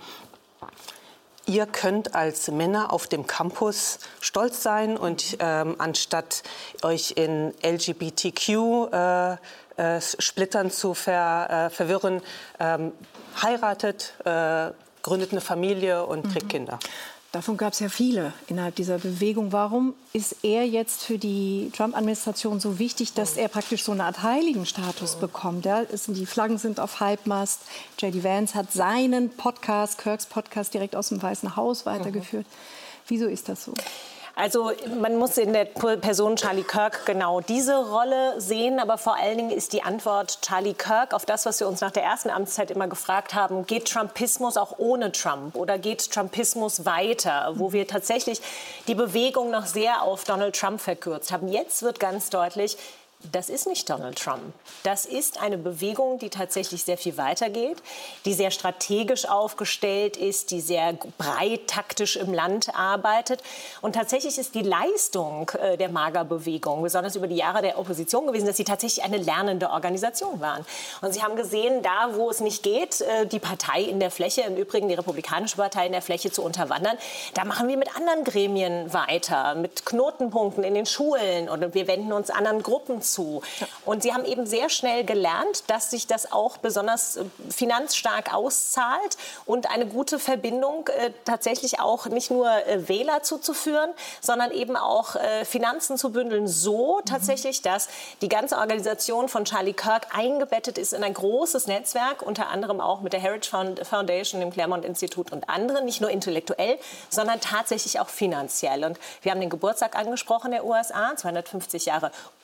Ihr könnt als Männer auf dem Campus stolz sein und ähm, anstatt euch in L G B T Q äh, äh, Splittern zu ver, äh, verwirren, ähm, heiratet, äh, gründet eine Familie und kriegt mhm. Kinder. Davon gab es ja viele innerhalb dieser Bewegung. Warum ist er jetzt für die Trump-Administration so wichtig, dass er praktisch so eine Art Heiligenstatus bekommt? Ja, es, die Flaggen sind auf Halbmast. J D Vance hat seinen Podcast, Kirks Podcast, direkt aus dem Weißen Haus weitergeführt. Mhm. Wieso ist das so? Also man muss in der Person Charlie Kirk genau diese Rolle sehen. Aber vor allen Dingen ist die Antwort Charlie Kirk auf das, was wir uns nach der ersten Amtszeit immer gefragt haben: Geht Trumpismus auch ohne Trump oder geht Trumpismus weiter? Wo wir tatsächlich die Bewegung noch sehr auf Donald Trump verkürzt haben. Jetzt wird ganz deutlich: Das ist nicht Donald Trump. Das ist eine Bewegung, die tatsächlich sehr viel weitergeht, die sehr strategisch aufgestellt ist, die sehr breit taktisch im Land arbeitet. Und tatsächlich ist die Leistung äh, der MAGA-Bewegung, besonders über die Jahre der Opposition gewesen, dass sie tatsächlich eine lernende Organisation waren. Und sie haben gesehen, da wo es nicht geht, äh, die Partei in der Fläche, im Übrigen die Republikanische Partei in der Fläche zu unterwandern, da machen wir mit anderen Gremien weiter, mit Knotenpunkten in den Schulen, und wir wenden uns anderen Gruppen zu. Zu. Und sie haben eben sehr schnell gelernt, dass sich das auch besonders finanzstark auszahlt und eine gute Verbindung äh, tatsächlich auch nicht nur äh, Wähler zuzuführen, sondern eben auch äh, Finanzen zu bündeln, so tatsächlich, dass die ganze Organisation von Charlie Kirk eingebettet ist in ein großes Netzwerk, unter anderem auch mit der Heritage Foundation, dem Claremont-Institut und anderen, nicht nur intellektuell, sondern tatsächlich auch finanziell. Und wir haben den Geburtstag angesprochen der U S A, zweihundertfünfzig Jahre Unabhängigkeit.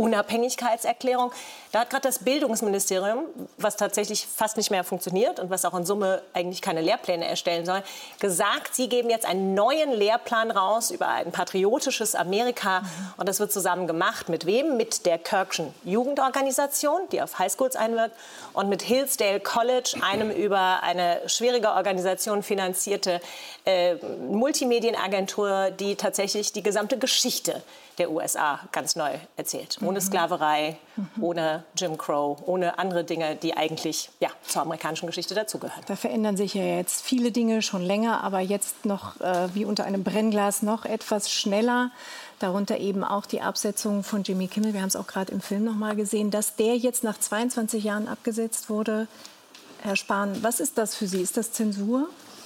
Unabhängigkeitserklärung. Da hat gerade das Bildungsministerium, was tatsächlich fast nicht mehr funktioniert und was auch in Summe eigentlich keine Lehrpläne erstellen soll, gesagt, sie geben jetzt einen neuen Lehrplan raus über ein patriotisches Amerika. Mhm. Und das wird zusammen gemacht. Mit wem? Mit der Kirk'schen Jugendorganisation, die auf Highschools einwirkt, und mit Hillsdale College, einem über eine schwierige Organisation finanzierte äh, Multimedienagentur, die tatsächlich die gesamte Geschichte der U S A ganz neu erzählt. Ohne Sklaverei, mhm. ohne Jim Crow, ohne andere Dinge, die eigentlich ja, zur amerikanischen Geschichte dazugehören. Da verändern sich ja jetzt viele Dinge schon länger, aber jetzt noch äh, wie unter einem Brennglas noch etwas schneller. Darunter eben auch die Absetzung von Jimmy Kimmel. Wir haben es auch gerade im Film noch mal gesehen, dass der jetzt nach zweiundzwanzig Jahren abgesetzt wurde. Herr Spahn, was ist das für Sie? Ist das Zensur?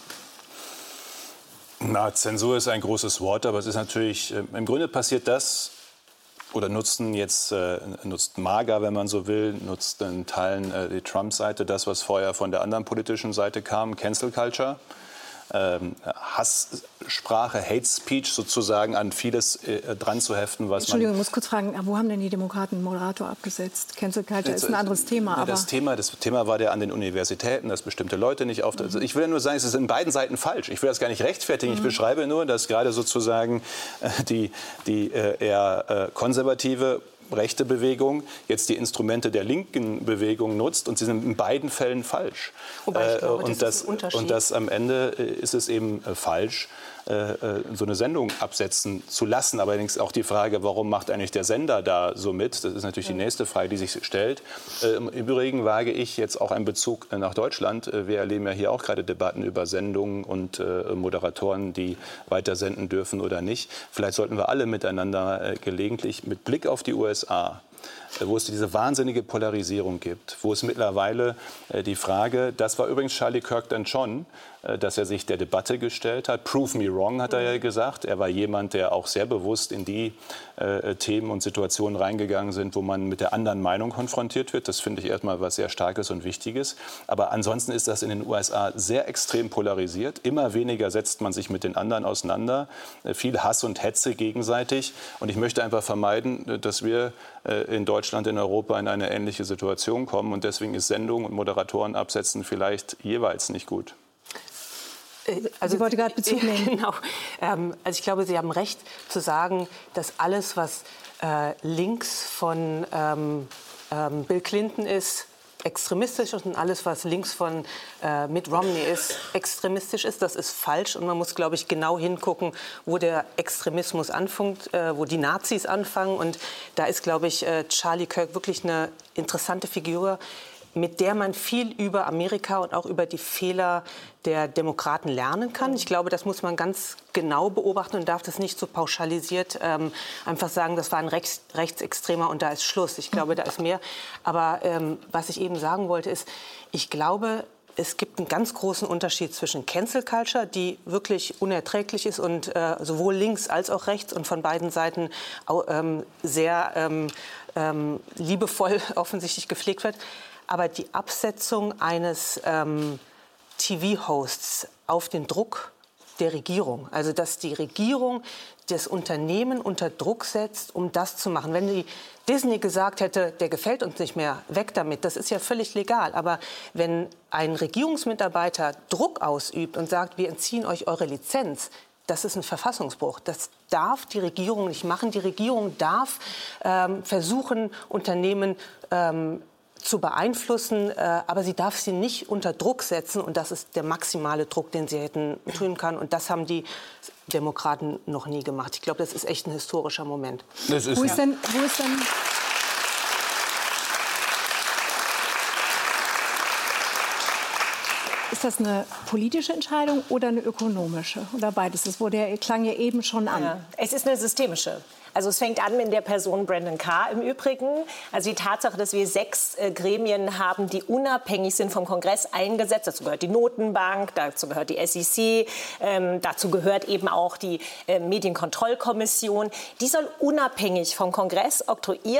Na, Zensur ist ein großes Wort, aber es ist natürlich, äh, im Grunde passiert das, oder nutzen jetzt, äh, nutzt MAGA, wenn man so will, nutzt in Teilen äh, die Trump-Seite, das, was vorher von der anderen politischen Seite kam, Cancel Culture. Ähm, Hasssprache, Hate Speech sozusagen an vieles äh, dran zu heften, was Entschuldigung, man... ich muss kurz fragen, wo haben denn die Demokraten einen Moderator abgesetzt? Cancel Culture ist ein anderes Thema. Aber das Thema, das Thema war der an den Universitäten, dass bestimmte Leute nicht auf... Also ich will nur sagen, es ist in beiden Seiten falsch. Ich will das gar nicht rechtfertigen. Mhm. Ich beschreibe nur, dass gerade sozusagen äh, die, die äh, eher äh, konservative rechte Bewegung jetzt die Instrumente der linken Bewegung nutzt, und sie sind in beiden Fällen falsch. Wobei ich glaube, und, das das, und das am Ende ist es eben äh, falsch, äh, so eine Sendung absetzen zu lassen. Aber allerdings auch die Frage, warum macht eigentlich der Sender da so mit? Das ist natürlich die nächste Frage, die sich stellt. Äh, Im Übrigen wage ich jetzt auch einen Bezug nach Deutschland. Wir erleben ja hier auch gerade Debatten über Sendungen und äh, Moderatoren, die weiter senden dürfen oder nicht. Vielleicht sollten wir alle miteinander äh, gelegentlich mit Blick auf die U S A, wo es diese wahnsinnige Polarisierung gibt, wo es mittlerweile äh, die Frage, das war übrigens Charlie Kirk dann schon, äh, dass er sich der Debatte gestellt hat. Prove me wrong, hat er ja gesagt. Er war jemand, der auch sehr bewusst in die äh, Themen und Situationen reingegangen sind, wo man mit der anderen Meinung konfrontiert wird. Das finde ich erstmal was sehr Starkes und Wichtiges. Aber ansonsten ist das in den U S A sehr extrem polarisiert. Immer weniger setzt man sich mit den anderen auseinander. Äh, viel Hass und Hetze gegenseitig. Und ich möchte einfach vermeiden, dass wir äh, in Deutschland, in Europa in eine ähnliche Situation kommen. Und deswegen ist Sendung und Moderatoren absetzen vielleicht jeweils nicht gut. Also, Sie wollte gerade Bezug nehmen. Genau. Ähm, also ich glaube, Sie haben recht zu sagen, dass alles, was äh, links von ähm, ähm, Bill Clinton ist, extremistisch ist, und alles, was links von äh, Mitt Romney ist, extremistisch ist. Das ist falsch, und man muss, glaube ich, genau hingucken, wo der Extremismus anfängt, äh, wo die Nazis anfangen. Und da ist, glaube ich, äh, Charlie Kirk wirklich eine interessante Figur, mit der man viel über Amerika und auch über die Fehler der Demokraten lernen kann. Ich glaube, das muss man ganz genau beobachten und darf das nicht so pauschalisiert ähm, einfach sagen, das war ein Rechts Rechtsextremer und da ist Schluss. Ich glaube, da ist mehr. Aber ähm, was ich eben sagen wollte, ist, ich glaube, es gibt einen ganz großen Unterschied zwischen Cancel Culture, die wirklich unerträglich ist und äh, sowohl links als auch rechts und von beiden Seiten auch, ähm, sehr ähm, ähm, liebevoll offensichtlich gepflegt wird. Aber die Absetzung eines ähm, T V-Hosts auf den Druck der Regierung, also dass die Regierung das Unternehmen unter Druck setzt, um das zu machen. Wenn die Disney gesagt hätte, der gefällt uns nicht mehr, weg damit, das ist ja völlig legal. Aber wenn ein Regierungsmitarbeiter Druck ausübt und sagt, wir entziehen euch eure Lizenz, das ist ein Verfassungsbruch. Das darf die Regierung nicht machen. Die Regierung darf ähm, versuchen, Unternehmen ähm, zu beeinflussen, äh, aber sie darf sie nicht unter Druck setzen. Und das ist der maximale Druck, den sie hätten tun können. Und das haben die Demokraten noch nie gemacht. Ich glaube, das ist echt ein historischer Moment. Das ist wo ist denn... Wo ist denn Ist das eine politische Entscheidung oder eine ökonomische? Oder beides? Das wurde ja, klang ja eben schon an. Ja, es ist eine systemische. Also es fängt an mit der Person Brendan Carr im Übrigen. Also die Tatsache, dass wir sechs äh, Gremien haben, die unabhängig sind vom Kongress eingesetzt. Dazu gehört die Notenbank, dazu gehört die S E C, ähm, dazu gehört eben auch die äh, Medienkontrollkommission. Die soll unabhängig vom Kongress oktroyiert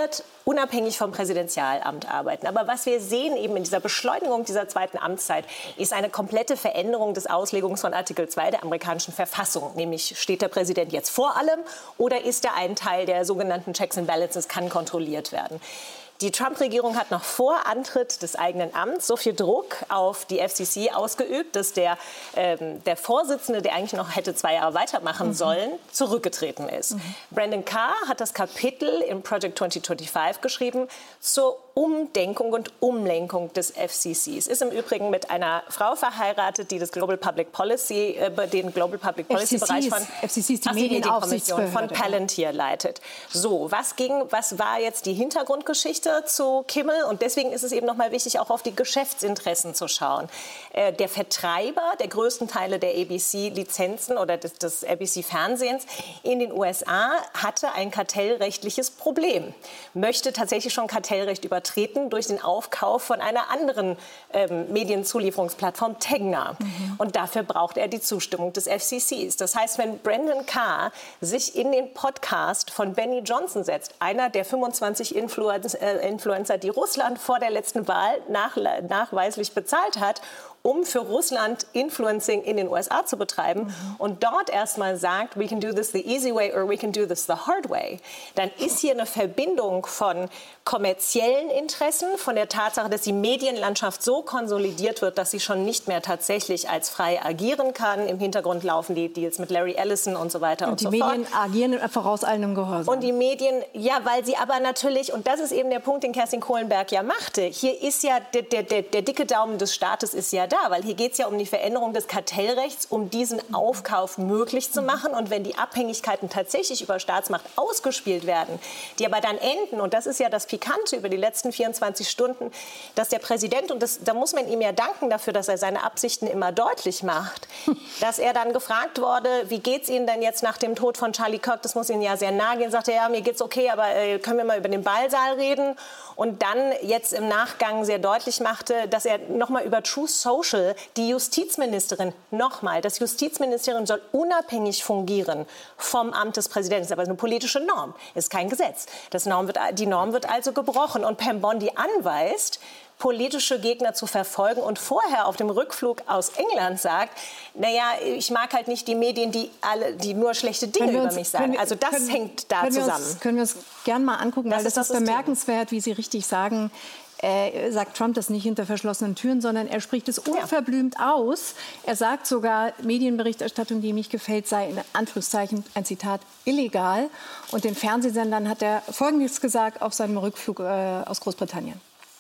unabhängig vom Präsidentialamt arbeiten. Aber was wir sehen eben in dieser Beschleunigung dieser zweiten Amtszeit, ist eine komplette Veränderung des Auslegungs von Artikel zwei der amerikanischen Verfassung. Nämlich, steht der Präsident jetzt vor allem oder ist er ein Teil der sogenannten Checks and Balances, kann kontrolliert werden. Die Trump-Regierung hat noch vor Antritt des eigenen Amts so viel Druck auf die F C C ausgeübt, dass der, ähm, der Vorsitzende, der eigentlich noch hätte zwei Jahre weitermachen mhm. sollen, zurückgetreten ist. Mhm. Brandon Carr hat das Kapitel im Project zwanzig fünfundzwanzig geschrieben zur Umdenkung und Umlenkung des F C C. Es ist im Übrigen mit einer Frau verheiratet, die das Global Public Policy, äh, den Global Public Policy Bereich von F C C ist die Ach, Medienaufsichtsbehörde von Palantir leitet. So, was ging, was war jetzt die Hintergrundgeschichte zu Kimmel? Und deswegen ist es eben noch mal wichtig, auch auf die Geschäftsinteressen zu schauen. Äh, der Vertreiber der größten Teile der A B C-Lizenzen oder des, des A B C-Fernsehens in den U S A hatte ein kartellrechtliches Problem. Möchte tatsächlich schon Kartellrecht übertreten durch den Aufkauf von einer anderen ähm, Medienzulieferungsplattform, Tegna. Mhm. Und dafür braucht er die Zustimmung des F C Cs. Das heißt, wenn Brandon Carr sich in den Podcast von Benny Johnson setzt, einer der fünfundzwanzig Influencer, äh, Influencer die Russland vor der letzten Wahl nach, nachweislich bezahlt hat, um für Russland Influencing in den U S A zu betreiben mhm. und dort erstmal sagt, we can do this the easy way or we can do this the hard way, dann ist hier eine Verbindung von kommerziellen Interessen, von der Tatsache, dass die Medienlandschaft so konsolidiert wird, dass sie schon nicht mehr tatsächlich als frei agieren kann. Im Hintergrund laufen die Deals mit Larry Ellison und so weiter und, und so fort. Und die Medien agieren vorauseilendem Gehorsam. Und die Medien, ja, weil sie aber natürlich, und das ist eben der Punkt, den Kerstin Kohlenberg ja machte, hier ist ja der, der, der, der dicke Daumen des Staates ist ja da. Da, weil hier geht es ja um die Veränderung des Kartellrechts, um diesen Aufkauf möglich zu machen. Und wenn die Abhängigkeiten tatsächlich über Staatsmacht ausgespielt werden, die aber dann enden, und das ist ja das Pikante über die letzten vierundzwanzig Stunden, dass der Präsident, und das, da muss man ihm ja danken dafür, dass er seine Absichten immer deutlich macht, dass er dann gefragt wurde, wie geht es Ihnen denn jetzt nach dem Tod von Charlie Kirk, das muss Ihnen ja sehr nahe gehen, sagt er, ja, mir geht's okay, aber äh, können wir mal über den Ballsaal reden? Und dann jetzt im Nachgang sehr deutlich machte, dass er noch mal über True Social die Justizministerin, nochmal, das Justizministerium soll unabhängig fungieren vom Amt des Präsidenten. Das ist aber eine politische Norm, ist kein Gesetz. Das Norm wird, die Norm wird also gebrochen. Und Pam Bondi anweist, politische Gegner zu verfolgen und vorher auf dem Rückflug aus England sagt, naja, ich mag halt nicht die Medien, die, alle, die nur schlechte Dinge über uns, mich sagen. Wir, also das können, hängt da können zusammen. Wir uns, können wir uns gerne mal angucken, das weil das ist, das ist bemerkenswert, wie Sie richtig sagen. Äh, sagt Trump das nicht hinter verschlossenen Türen, sondern er spricht es unverblümt ja. aus. Er sagt sogar, Medienberichterstattung, die ihm nicht gefällt, sei in Anführungszeichen, ein Zitat, illegal. Und den Fernsehsendern hat er Folgendes gesagt auf seinem Rückflug äh, aus Großbritannien.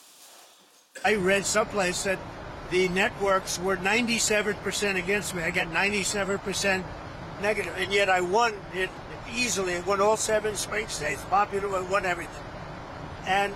I read someplace that the networks were ninety-seven percent against me. I got ninety-seven percent negative, and yet I won it easily. I won all seven swing states, popular, I won everything. And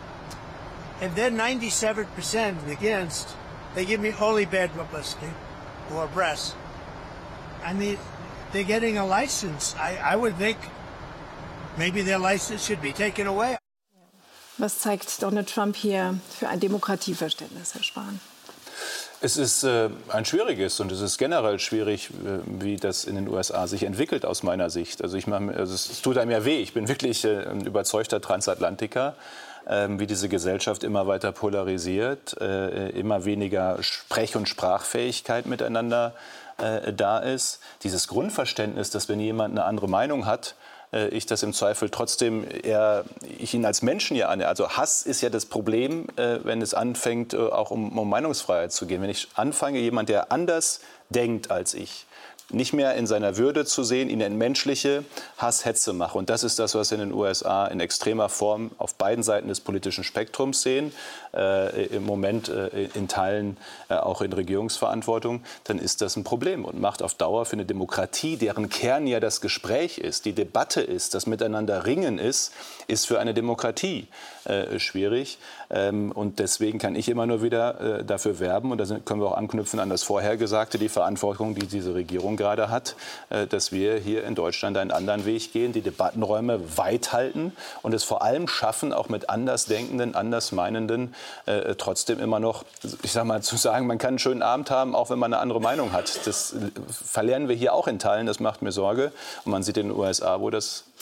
if they're ninety-seven percent against, they give me only bad publicity or press. I mean, they're getting a license. I, I would think maybe their license should be taken away. Was zeigt Donald Trump hier für ein Demokratieverständnis, Herr Spahn? Es ist äh, ein schwieriges und es ist generell schwierig, äh, wie das in den U S A sich entwickelt aus meiner Sicht. Also, ich mach, also es, es tut einem ja weh. Ich bin wirklich äh, ein überzeugter Transatlantiker, äh, wie diese Gesellschaft immer weiter polarisiert, äh, immer weniger Sprech- und Sprachfähigkeit miteinander äh, da ist. Dieses Grundverständnis, dass wenn jemand eine andere Meinung hat, ich das im Zweifel trotzdem eher, ich ihn als Menschen ja an. Also Hass ist ja das Problem, wenn es anfängt, auch um, um Meinungsfreiheit zu gehen. Wenn ich anfange, jemand, der anders denkt als ich, nicht mehr in seiner Würde zu sehen, ihn in menschliche Hass, Hetze mache. Und das ist das, was wir in den U S A in extremer Form auf beiden Seiten des politischen Spektrums sehen, äh, im Moment äh, in Teilen äh, auch in Regierungsverantwortung, dann ist das ein Problem und macht auf Dauer für eine Demokratie, deren Kern ja das Gespräch ist, die Debatte ist, das Miteinander ringen ist, ist für eine Demokratie äh, schwierig. Ähm, und deswegen kann ich immer nur wieder äh, dafür werben, und da können wir auch anknüpfen an das Vorhergesagte, die Verantwortung, die diese Regierung gerade hat, äh, dass wir hier in Deutschland einen anderen Weg gehen, die Debattenräume weit halten und es vor allem schaffen, auch mit Andersdenkenden, Andersmeinenden äh, trotzdem immer noch, ich sag mal, zu sagen, man kann einen schönen Abend haben, auch wenn man eine andere Meinung hat. Das verlernen wir hier auch in Teilen, das macht mir Sorge. Und man sieht in den U S A, wo das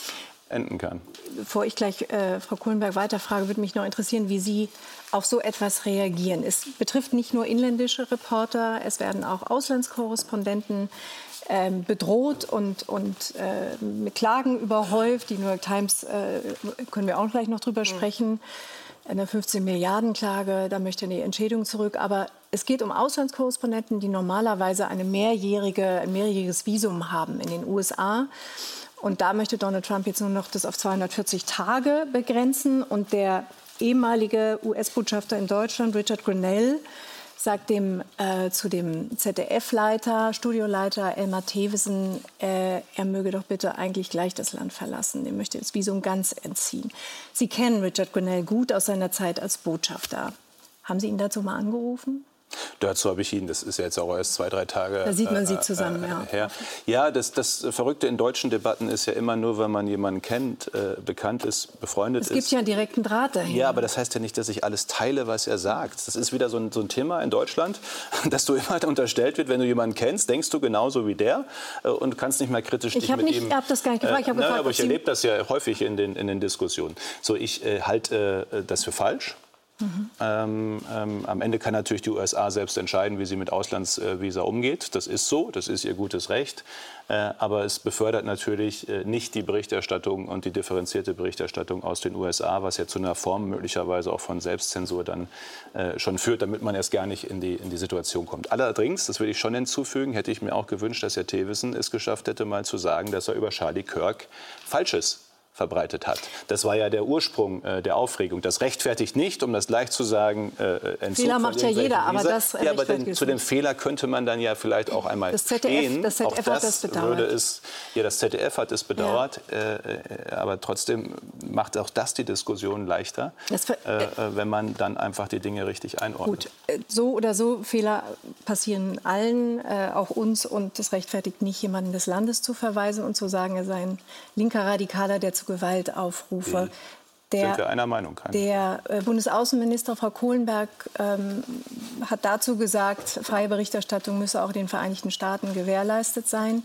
enden kann. Bevor ich gleich äh, Frau Kohlenberg weiterfrage, würde mich noch interessieren, wie Sie auf so etwas reagieren. Es betrifft nicht nur inländische Reporter, es werden auch Auslandskorrespondenten äh, bedroht und, und äh, mit Klagen überhäuft. Die New York Times, äh, können wir auch gleich noch drüber sprechen, eine fünfzehn Milliarden Klage, da möchte die Entschädigung zurück. Aber es geht um Auslandskorrespondenten, die normalerweise eine mehrjährige, ein mehrjähriges Visum haben in den U S A. Und da möchte Donald Trump jetzt nur noch das auf zweihundertvierzig Tage begrenzen. Und der ehemalige U S-Botschafter in Deutschland, Richard Grenell, sagt dem, äh, zu dem Z D F-Leiter, Studioleiter Elmar Thewissen, äh, er möge doch bitte eigentlich gleich das Land verlassen. Er möchte das Visum ganz entziehen. Sie kennen Richard Grenell gut aus seiner Zeit als Botschafter. Haben Sie ihn dazu mal angerufen? Dazu habe ich ihn, das ist ja jetzt auch erst zwei, drei Tage Da sieht man sie äh, zusammen, äh, ja. her. Ja, das, das Verrückte in deutschen Debatten ist ja immer nur, wenn man jemanden kennt, äh, bekannt ist, befreundet ist. Es gibt ja einen direkten Draht dahin. Ja, aber das heißt ja nicht, dass ich alles teile, was er sagt. Das ist wieder so ein, so ein Thema in Deutschland, dass du immer unterstellt wird, wenn du jemanden kennst, denkst du genauso wie der äh, und kannst nicht mehr kritisch ich dich mit nicht, ihm... Ich habe das gar nicht gefragt. Ich habe äh, gefragt, na, aber ich erlebe das ja häufig in den, in den Diskussionen. So, ich äh, halte äh, das für falsch. Mhm. Ähm, ähm, am Ende kann natürlich die U S A selbst entscheiden, wie sie mit Auslandsvisa umgeht. Das ist so, das ist ihr gutes Recht. Äh, aber es befördert natürlich äh, nicht die Berichterstattung und die differenzierte Berichterstattung aus den U S A, was ja zu einer Form möglicherweise auch von Selbstzensur dann äh, schon führt, damit man erst gar nicht in die, in die Situation kommt. Allerdings, das will ich schon hinzufügen, hätte ich mir auch gewünscht, dass Herr Thewissen es geschafft hätte, mal zu sagen, dass er über Charlie Kirk Falsches verbreitet hat. Das war ja der Ursprung äh, der Aufregung. Das rechtfertigt nicht, um das gleich zu sagen, äh, Entzug Fehler macht ja jeder, aber das ja, aber den, zu dem Fehler könnte man dann ja vielleicht auch einmal das Z D F, stehen. Das Z D F auch hat das bedauert. Würde es, ja, das Z D F hat es bedauert, ja. äh, aber trotzdem macht auch das die Diskussion leichter, das, äh, äh, wenn man dann einfach die Dinge richtig einordnet. Gut, so oder so, Fehler passieren allen, äh, auch uns, und das rechtfertigt nicht, jemanden des Landes zu verweisen und zu sagen, er sei ein linker Radikaler, der zu Gewalt aufrufe. Der, sind wir einer Meinung? Keine. Der äh, Bundesaußenminister, Frau Kohlenberg, ähm, hat dazu gesagt, freie Berichterstattung müsse auch in den Vereinigten Staaten gewährleistet sein.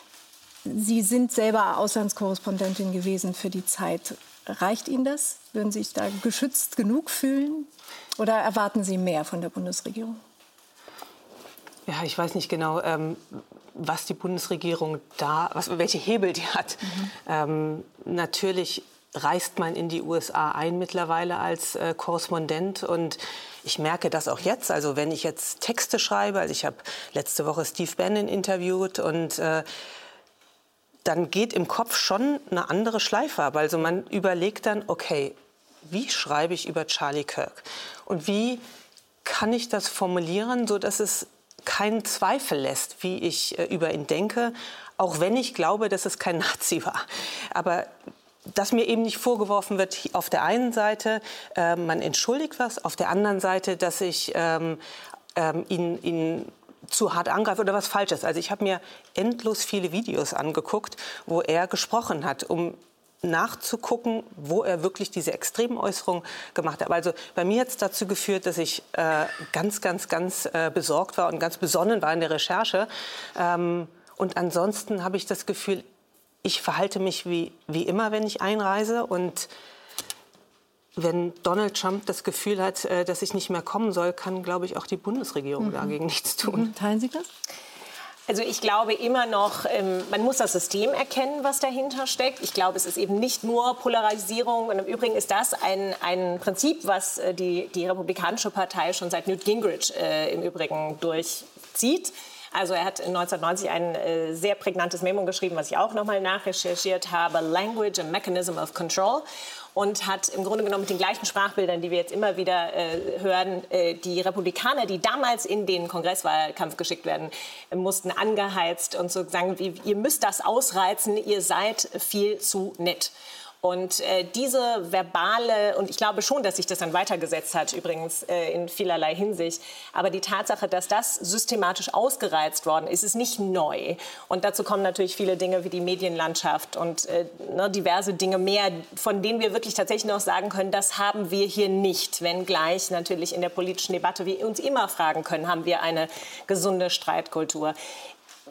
Sie sind selber Auslandskorrespondentin gewesen für die Zeit. Reicht Ihnen das? Würden Sie sich da geschützt genug fühlen? Oder erwarten Sie mehr von der Bundesregierung? Ja, ich weiß nicht genau, ähm, was die Bundesregierung da, was, welche Hebel die hat. Mhm. Ähm, natürlich reist man in die U S A ein mittlerweile als äh, Korrespondent, und ich merke das auch jetzt. Also wenn ich jetzt Texte schreibe, also ich habe letzte Woche Steve Bannon interviewt, und äh, dann geht im Kopf schon eine andere Schleife ab. Also man überlegt dann, okay, wie schreibe ich über Charlie Kirk? Und wie kann ich das formulieren, sodass es keinen Zweifel lässt, wie ich äh, über ihn denke, auch wenn ich glaube, dass es kein Nazi war. Aber dass mir eben nicht vorgeworfen wird, auf der einen Seite, äh, man entschuldigt was, auf der anderen Seite, dass ich ähm, ähm, ihn, ihn zu hart angreife oder was Falsches. Also ich habe mir endlos viele Videos angeguckt, wo er gesprochen hat, um nachzugucken, wo er wirklich diese extremen Äußerungen gemacht hat. Also bei mir hat es dazu geführt, dass ich äh, ganz, ganz, ganz äh, besorgt war und ganz besonnen war in der Recherche. Ähm, und ansonsten habe ich das Gefühl, ich verhalte mich wie, wie immer, wenn ich einreise. Und wenn Donald Trump das Gefühl hat, äh, dass ich nicht mehr kommen soll, kann, glaube ich, auch die Bundesregierung mhm. dagegen nichts tun. Mhm. Teilen Sie das? Also ich glaube immer noch, ähm, man muss das System erkennen, was dahinter steckt. Ich glaube, es ist eben nicht nur Polarisierung. Und im Übrigen ist das ein, ein Prinzip, was äh, die, die Republikanische Partei schon seit Newt Gingrich äh, im Übrigen durchzieht. Also er hat neunzehnhundertneunzig ein äh, sehr prägnantes Memo geschrieben, was ich auch noch mal nachrecherchiert habe, Language, a Mechanism of Control. Und hat im Grunde genommen mit den gleichen Sprachbildern, die wir jetzt immer wieder äh, hören, äh, die Republikaner, die damals in den Kongresswahlkampf geschickt werden, äh, mussten angeheizt und so sagen, wie, ihr müsst das ausreizen, ihr seid viel zu nett. Und äh, diese verbale, und ich glaube schon, dass sich das dann weitergesetzt hat, übrigens äh, in vielerlei Hinsicht, aber die Tatsache, dass das systematisch ausgereizt worden ist, ist nicht neu. Und dazu kommen natürlich viele Dinge wie die Medienlandschaft und äh, ne, diverse Dinge mehr, von denen wir wirklich tatsächlich noch sagen können, das haben wir hier nicht. Wenngleich natürlich in der politischen Debatte wir uns immer fragen können, haben wir eine gesunde Streitkultur.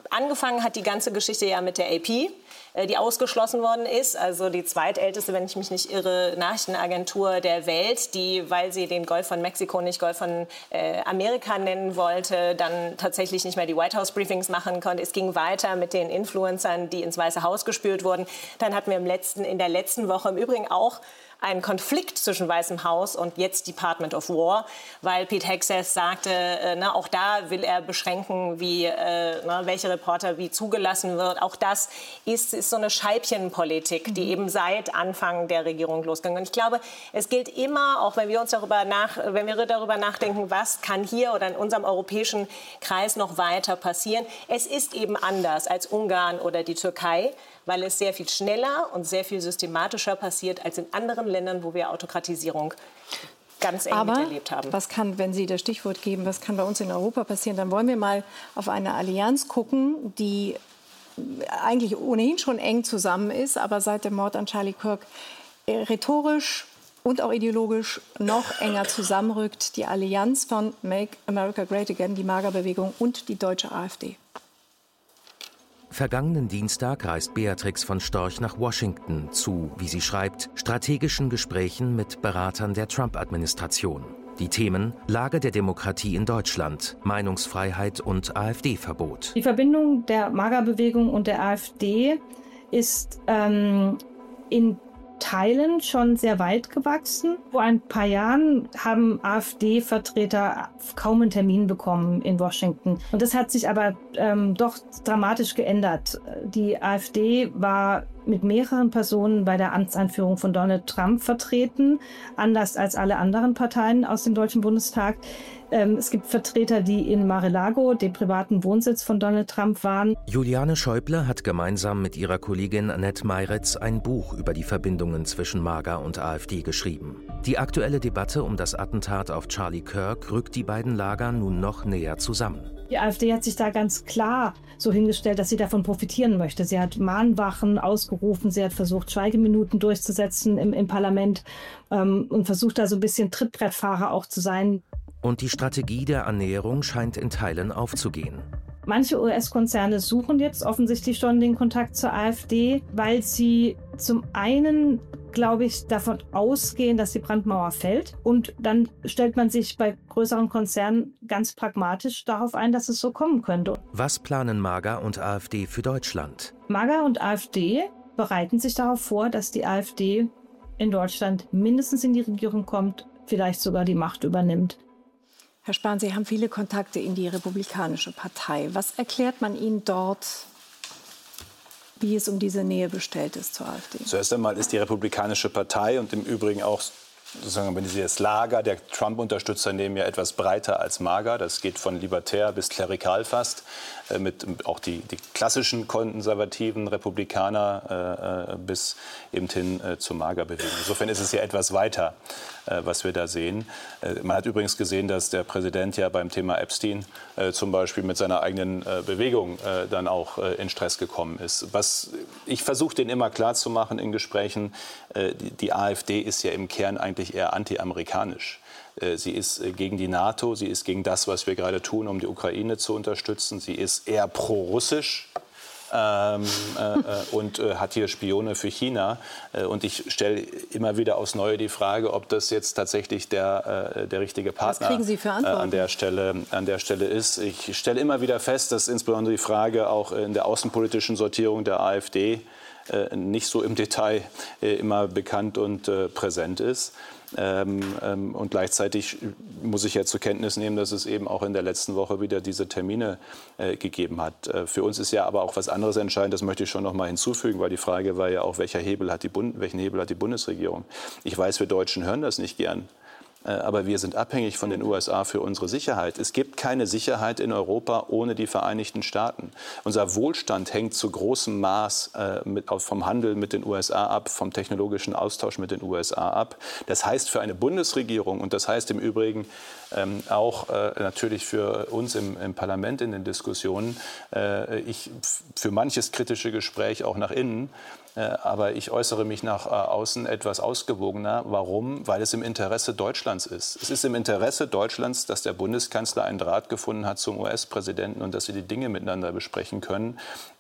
angefangen hat die ganze Geschichte ja mit der A P, die ausgeschlossen worden ist, also die zweitälteste, wenn ich mich nicht irre, Nachrichtenagentur der Welt, die, weil sie den Golf von Mexiko nicht Golf von äh, Amerika nennen wollte, dann tatsächlich nicht mehr die White House Briefings machen konnte. Es ging weiter mit den Influencern, die ins Weiße Haus gespült wurden. Dann hatten wir im letzten, in der letzten Woche im Übrigen auch einen Konflikt zwischen Weißem Haus und jetzt Department of War, weil Pete Hegseth sagte, äh, ne, auch da will er beschränken, wie, äh, ne, welche Reporter wie zugelassen wird. Auch das ist, ist so eine Scheibchenpolitik, die eben seit Anfang der Regierung losging. Und ich glaube, es gilt immer, auch wenn wir uns darüber nach, wenn wir darüber nachdenken, was kann hier oder in unserem europäischen Kreis noch weiter passieren. Es ist eben anders als Ungarn oder die Türkei, weil es sehr viel schneller und sehr viel systematischer passiert als in anderen Ländern, wo wir Autokratisierung ganz eng Aber miterlebt haben. Was kann, wenn Sie das Stichwort geben, was kann bei uns in Europa passieren? Dann wollen wir mal auf eine Allianz gucken, die eigentlich ohnehin schon eng zusammen ist, aber seit dem Mord an Charlie Kirk rhetorisch und auch ideologisch noch enger zusammenrückt. Die Allianz von Make America Great Again, die MAGA-Bewegung und die deutsche AfD. Vergangenen Dienstag reist Beatrix von Storch nach Washington zu, wie sie schreibt, strategischen Gesprächen mit Beratern der Trump-Administration. Die Themen: Lage der Demokratie in Deutschland, Meinungsfreiheit und AfD-Verbot. Die Verbindung der MAGA-Bewegung und der AfD ist ähm, in Teilen schon sehr weit gewachsen. Vor ein paar Jahren haben AfD-Vertreter kaum einen Termin bekommen in Washington. Und das hat sich aber ähm, doch dramatisch geändert. Die AfD war mit mehreren Personen bei der Amtseinführung von Donald Trump vertreten, anders als alle anderen Parteien aus dem Deutschen Bundestag. Ähm, es gibt Vertreter, die in Mar-a-Lago, dem privaten Wohnsitz von Donald Trump, waren. Juliane Schäuble hat gemeinsam mit ihrer Kollegin Annette Meiritz ein Buch über die Verbindungen zwischen MAGA und AfD geschrieben. Die aktuelle Debatte um das Attentat auf Charlie Kirk rückt die beiden Lager nun noch näher zusammen. Die AfD hat sich da ganz klar so hingestellt, dass sie davon profitieren möchte. Sie hat Mahnwachen ausgerufen, sie hat versucht, Schweigeminuten durchzusetzen im, im Parlament ähm, und versucht da so ein bisschen Trittbrettfahrer auch zu sein. Und die Strategie der Annäherung scheint in Teilen aufzugehen. Manche U S-Konzerne suchen jetzt offensichtlich schon den Kontakt zur AfD, weil sie zum einen, glaube ich, davon ausgehen, dass die Brandmauer fällt. Und dann stellt man sich bei größeren Konzernen ganz pragmatisch darauf ein, dass es so kommen könnte. Was planen MAGA und AfD für Deutschland? MAGA und AfD bereiten sich darauf vor, dass die AfD in Deutschland mindestens in die Regierung kommt, vielleicht sogar die Macht übernimmt. Herr Spahn, Sie haben viele Kontakte in die Republikanische Partei. Was erklärt man Ihnen dort, wie es um diese Nähe bestellt ist zur AfD? Zuerst einmal ist die Republikanische Partei und im Übrigen auch, sozusagen, wenn Sie das Lager der Trump-Unterstützer nehmen, ja etwas breiter als MAGA. Das geht von libertär bis klerikal fast, äh, mit auch die, die klassischen konservativen Republikaner äh, bis eben hin äh, zur MAGA-Bewegung. Insofern ist es ja etwas weiter, äh, was wir da sehen. Äh, man hat übrigens gesehen, dass der Präsident ja beim Thema Epstein äh, zum Beispiel mit seiner eigenen äh, Bewegung äh, dann auch äh, in Stress gekommen ist. Was ich versuche, den immer klarzumachen in Gesprächen, äh, die, die AfD ist ja im Kern eigentlich eher anti-amerikanisch. Sie ist gegen die NATO, sie ist gegen das, was wir gerade tun, um die Ukraine zu unterstützen. Sie ist eher pro-russisch ähm, äh, und äh, hat hier Spione für China. Und ich stelle immer wieder aufs Neue die Frage, ob das jetzt tatsächlich der, äh, der richtige Partner was kriegen Sie für Antworten? Äh, an der Stelle, an der Stelle ist. Ich stelle immer wieder fest, dass insbesondere die Frage auch in der außenpolitischen Sortierung der AfD äh, nicht so im Detail äh, immer bekannt und äh, präsent ist. Ähm, ähm, und gleichzeitig muss ich ja zur Kenntnis nehmen, dass es eben auch in der letzten Woche wieder diese Termine äh, gegeben hat. Äh, für uns ist ja aber auch was anderes entscheidend, das möchte ich schon noch mal hinzufügen, weil die Frage war ja auch, welcher Hebel hat die Bund- welchen Hebel hat die Bundesregierung? Ich weiß, wir Deutschen hören das nicht gern. Aber wir sind abhängig von den U S A für unsere Sicherheit. Es gibt keine Sicherheit in Europa ohne die Vereinigten Staaten. Unser Wohlstand hängt zu großem Maß äh, mit, vom Handel mit den U S A ab, vom technologischen Austausch mit den U S A ab. Das heißt für eine Bundesregierung, und das heißt im Übrigen ähm, auch äh, natürlich für uns im, im Parlament in den Diskussionen. Äh, ich für manches kritische Gespräch auch nach innen. Aber ich äußere mich nach außen etwas ausgewogener. Warum? Weil es im Interesse Deutschlands ist. Es ist im Interesse Deutschlands, dass der Bundeskanzler einen Draht gefunden hat zum U S-Präsidenten und dass sie die Dinge miteinander besprechen können,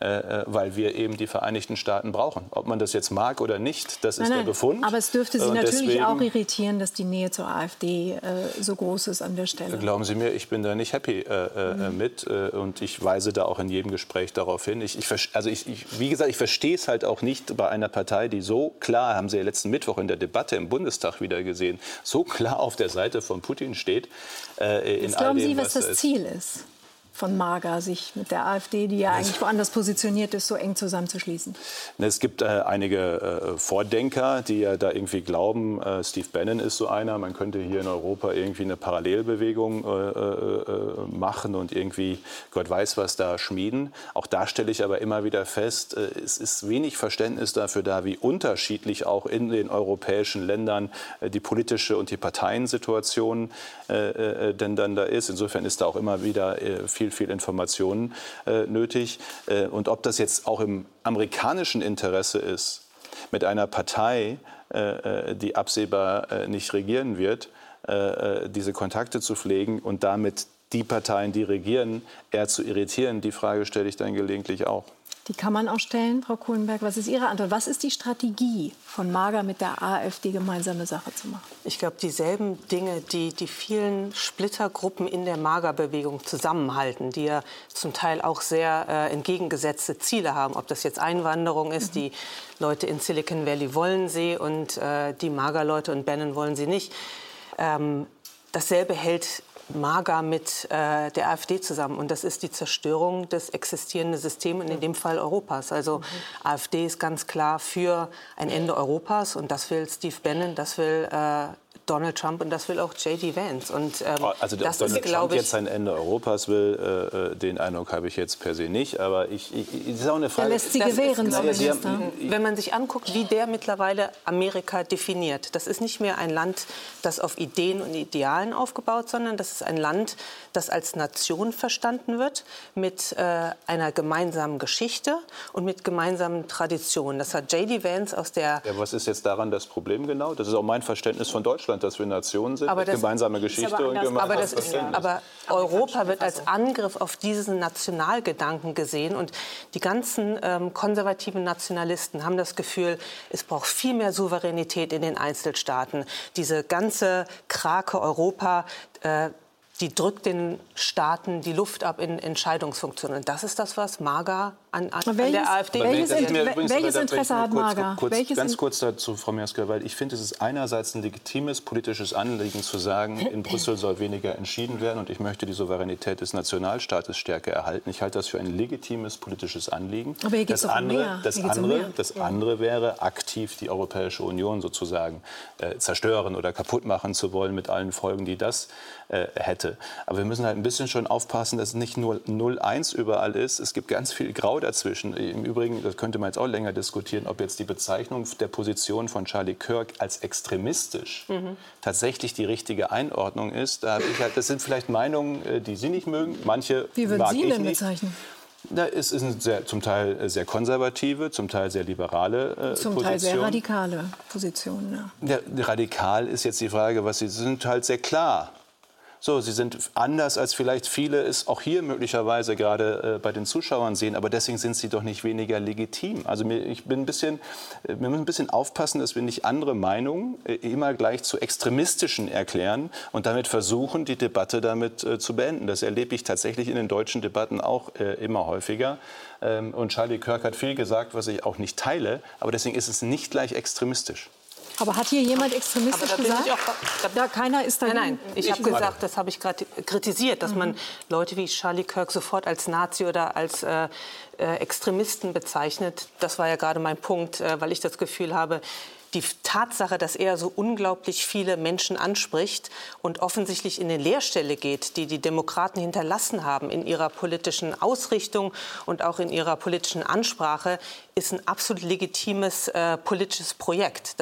weil wir eben die Vereinigten Staaten brauchen. Ob man das jetzt mag oder nicht, das ist nein, nein. der Befund. Aber es dürfte Sie und natürlich deswegen, auch irritieren, dass die Nähe zur AfD äh, so groß ist an der Stelle. Glauben Sie mir, ich bin da nicht happy äh, mhm. mit äh, und ich weise da auch in jedem Gespräch darauf hin. Ich, ich, also ich, ich, wie gesagt, ich verstehe es halt auch nicht bei einer Partei, die so klar, haben Sie ja letzten Mittwoch in der Debatte im Bundestag wieder gesehen, so klar auf der Seite von Putin steht. Äh, in was glauben all dem, Sie, was, was das ist. Ziel ist von MAGA, sich mit der AfD, die ja eigentlich woanders positioniert ist, so eng zusammenzuschließen? Es gibt äh, einige äh, Vordenker, die ja da irgendwie glauben, äh, Steve Bannon ist so einer, man könnte hier in Europa irgendwie eine Parallelbewegung äh, äh, machen und irgendwie Gott weiß was da schmieden. Auch da stelle ich aber immer wieder fest, äh, es ist wenig Verständnis dafür da, wie unterschiedlich auch in den europäischen Ländern äh, die politische und die Parteiensituation äh, äh, denn dann da ist. Insofern ist da auch immer wieder äh, viel viel, viel Informationen äh, nötig. Äh, und ob das jetzt auch im amerikanischen Interesse ist, mit einer Partei, äh, die absehbar äh, nicht regieren wird, äh, diese Kontakte zu pflegen und damit die Parteien, die regieren, eher zu irritieren, die Frage stelle ich dann gelegentlich auch. Die kann man auch stellen, Frau Kohlenberg. Was ist Ihre Antwort? Was ist die Strategie von MAGA mit der AfD gemeinsame Sache zu machen? Ich glaube, dieselben Dinge, die die vielen Splittergruppen in der MAGA-Bewegung zusammenhalten, die ja zum Teil auch sehr äh, entgegengesetzte Ziele haben. Ob das jetzt Einwanderung ist, mhm. die Leute in Silicon Valley wollen sie und äh, die MAGA-Leute und Bannon wollen sie nicht. Ähm, dasselbe hält MAGA mit äh, der AfD zusammen. Und das ist die Zerstörung des existierenden Systems, in dem Fall Europas. Also mhm. AfD ist ganz klar für ein Ende Europas. Und das will Steve Bannon, das will äh, Donald Trump und das will auch J D Vance. Und, ähm, also, dass das Donald ist, Trump ich, jetzt ein Ende Europas will, äh, den Eindruck habe ich jetzt per se nicht. Aber ich, ich, das ist auch eine Frage. Er lässt sie gewähren, ist, ist, ist, wenn man sich anguckt, wie der mittlerweile Amerika definiert. Das ist nicht mehr ein Land, das auf Ideen und Idealen aufgebaut, sondern das ist ein Land, das als Nation verstanden wird, mit äh, einer gemeinsamen Geschichte und mit gemeinsamen Traditionen. Das hat J D Vance aus der... Ja, was ist jetzt daran das Problem genau? Das ist auch mein Verständnis von Deutschland, dass wir Nationen sind, aber das, gemeinsame Geschichte und gemeinsames aber, das ist, aber Europa wird als Angriff auf diesen Nationalgedanken gesehen. Und die ganzen ähm, konservativen Nationalisten haben das Gefühl, es braucht viel mehr Souveränität in den Einzelstaaten. Diese ganze Krake Europa, äh, die drückt den Staaten die Luft ab in Entscheidungsfunktionen. Und das ist das, was MAGA an, an, welches, an der AfD... Welches, Inter welches Interesse hat kurz, MAGA? Kurz, welches ganz kurz dazu, Frau Mierska, weil ich finde, es ist einerseits ein legitimes politisches Anliegen zu sagen, in Brüssel soll weniger entschieden werden und ich möchte die Souveränität des Nationalstaates stärker erhalten. Ich halte das für ein legitimes politisches Anliegen. Aber hier geht es um mehr. Das, andere, um mehr. das ja. andere wäre, aktiv die Europäische Union sozusagen äh, zerstören oder kaputt machen zu wollen mit allen Folgen, die das äh, hätte. Aber wir müssen halt ein bisschen schon aufpassen, dass es nicht nur null eins überall ist. Es gibt ganz viel Grau dazwischen. Im Übrigen, das könnte man jetzt auch länger diskutieren, ob jetzt die Bezeichnung der Position von Charlie Kirk als extremistisch mhm. tatsächlich die richtige Einordnung ist. Da ich halt, das sind vielleicht Meinungen, die Sie nicht mögen. Manche Wie würden mag Sie ich denn nicht. bezeichnen? Da ist es eine sehr, zum Teil sehr konservative, zum Teil sehr liberale äh, zum Position. Zum Teil sehr radikale Position. Ja. Ja, radikal ist jetzt die Frage, was Sie sind halt sehr klar. So, sie sind anders, als vielleicht viele es auch hier möglicherweise gerade äh, bei den Zuschauern sehen. Aber deswegen sind sie doch nicht weniger legitim. Also mir, ich bin ein bisschen, wir müssen ein bisschen aufpassen, dass wir nicht andere Meinungen äh, immer gleich zu extremistischen erklären und damit versuchen, die Debatte damit äh, zu beenden. Das erlebe ich tatsächlich in den deutschen Debatten auch äh, immer häufiger. Ähm, und Charlie Kirk hat viel gesagt, was ich auch nicht teile. Aber deswegen ist es nicht gleich extremistisch. Aber hat hier jemand extremistisch da gesagt? Auch, da, da keiner ist da. Nein, nein. Ich, ich habe gesagt, das habe ich gerade kritisiert, dass mhm. man Leute wie Charlie Kirk sofort als Nazi oder als äh, äh, Extremisten bezeichnet. Das war ja gerade mein Punkt, äh, weil ich das Gefühl habe, die Tatsache, dass er so unglaublich viele Menschen anspricht und offensichtlich in eine Leerstelle geht, die die Demokraten hinterlassen haben in ihrer politischen Ausrichtung und auch in ihrer politischen Ansprache, ist ein absolut legitimes äh, politisches Projekt. Das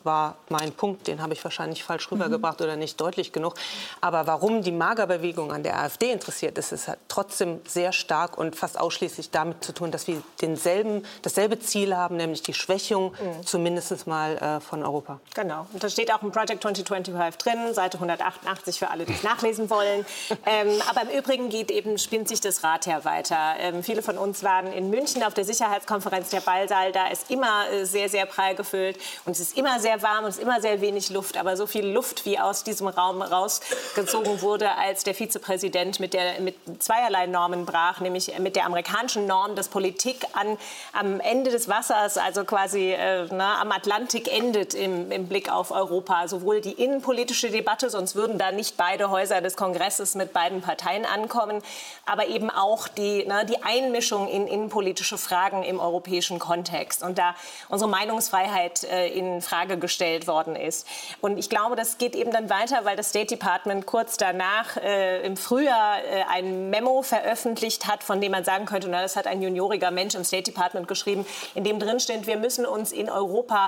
war mein Punkt. Den habe ich wahrscheinlich falsch rübergebracht mhm. oder nicht deutlich genug. Aber warum die MAGA-Bewegung an der AfD interessiert ist, ist halt trotzdem sehr stark und fast ausschließlich damit zu tun, dass wir denselben, dasselbe Ziel haben, nämlich die Schwächung mhm. zumindest mal äh, von Europa. Genau. Und da steht auch im Project zwanzig fünfundzwanzig drin, Seite hundertachtundachtzig für alle, die es nachlesen wollen. ähm, aber im Übrigen geht eben, spinnt sich das Rad her weiter. Ähm, viele von uns waren in München auf der Sicherheitskonferenz, der Ballsaal. Da ist immer äh, sehr, sehr prall gefüllt und es ist immer sehr warm und es ist immer sehr wenig Luft. Aber so viel Luft, wie aus diesem Raum rausgezogen wurde, als der Vizepräsident mit, der, mit zweierlei Normen brach, nämlich mit der amerikanischen Norm, dass Politik an, am Ende des Wassers, also quasi äh, na, am Atlantik endet im, im Blick auf Europa. Sowohl die innenpolitische Debatte, sonst würden da nicht beide Häuser des Kongresses mit beiden Parteien ankommen, aber eben auch die, na, die Einmischung in innenpolitische Fragen im europäischen Kontext. Und da unsere Meinungsfreiheit äh, in Frage gestellt worden ist. Und ich glaube, das geht eben dann weiter, weil das State Department kurz danach äh, im Frühjahr äh, ein Memo veröffentlicht hat, von dem man sagen könnte, na, das hat ein junioriger Mensch im State Department geschrieben, in dem drin steht, wir müssen uns in Europa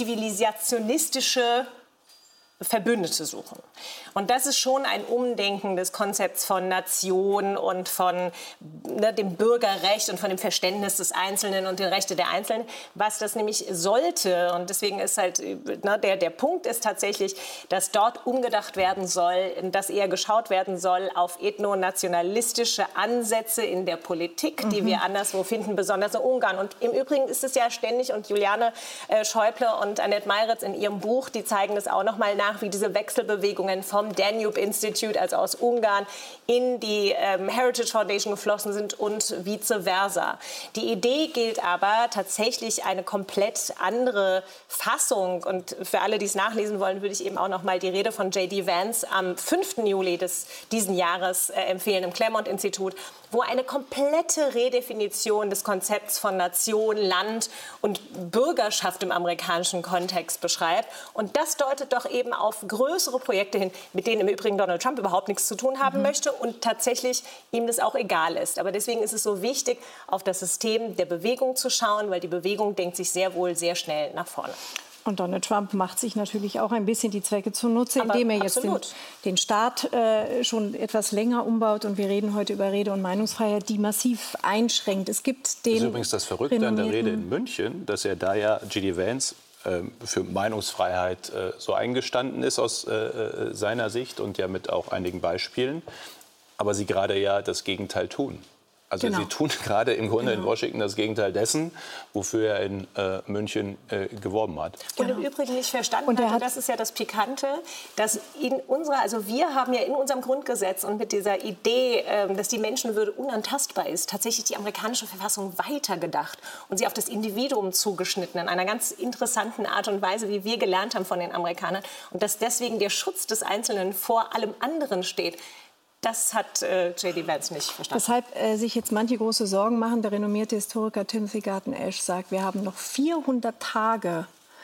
zivilisationistische Verbündete suchen. Und das ist schon ein Umdenken des Konzepts von Nation und von ne, dem Bürgerrecht und von dem Verständnis des Einzelnen und den Rechten der Einzelnen, was das nämlich sollte. Und deswegen ist halt, ne, der, der Punkt ist tatsächlich, dass dort umgedacht werden soll, dass eher geschaut werden soll auf ethnonationalistische Ansätze in der Politik, die mhm. wir anderswo finden, besonders in Ungarn. Und im Übrigen ist es ja ständig, und Juliane äh, Schäuble und Annette Meiritz in ihrem Buch, die zeigen das auch noch mal nach, wie diese Wechselbewegungen vom Danube Institute, also aus Ungarn, in die ähm, Heritage Foundation geflossen sind und vice versa. Die Idee gilt aber tatsächlich eine komplett andere Fassung. Und für alle, die es nachlesen wollen, würde ich eben auch noch mal die Rede von J D Vance am fünften Juli des, diesen Jahres äh, empfehlen im Claremont-Institut, wo eine komplette Redefinition des Konzepts von Nation, Land und Bürgerschaft im amerikanischen Kontext beschreibt. Und das deutet doch eben auf größere Projekte hin, mit denen im Übrigen Donald Trump überhaupt nichts zu tun haben mhm. möchte und tatsächlich ihm das auch egal ist. Aber deswegen ist es so wichtig, auf das System der Bewegung zu schauen, weil die Bewegung denkt sich sehr wohl sehr schnell nach vorne. Und Donald Trump macht sich natürlich auch ein bisschen die Zwecke zunutze, indem er jetzt den, den Staat äh, schon etwas länger umbaut. Und wir reden heute über Rede- und Meinungsfreiheit, die massiv einschränkt. Es gibt den das ist übrigens das Verrückte an der Rede in München, dass er da ja J D Vance äh, für Meinungsfreiheit äh, so eingestanden ist aus äh, seiner Sicht und ja mit auch einigen Beispielen. Aber sie gerade ja das Gegenteil tun. Also genau. Sie tun gerade im Grunde genau. in Washington das Gegenteil dessen, wofür er in äh, München äh, geworben hat. Und genau. im Übrigen nicht verstanden und hat, und das ist ja das Pikante, dass in unserer, also wir haben ja in unserem Grundgesetz und mit dieser Idee, äh, dass die Menschenwürde unantastbar ist, tatsächlich die amerikanische Verfassung weitergedacht und sie auf das Individuum zugeschnitten in einer ganz interessanten Art und Weise, wie wir gelernt haben von den Amerikanern. Und dass deswegen der Schutz des Einzelnen vor allem anderen steht. Das hat äh, J D Vance nicht verstanden. Weshalb äh, sich jetzt manche große Sorgen machen. Der renommierte Historiker Timothy Garton-Ash sagt, wir haben noch vierhundert Tage,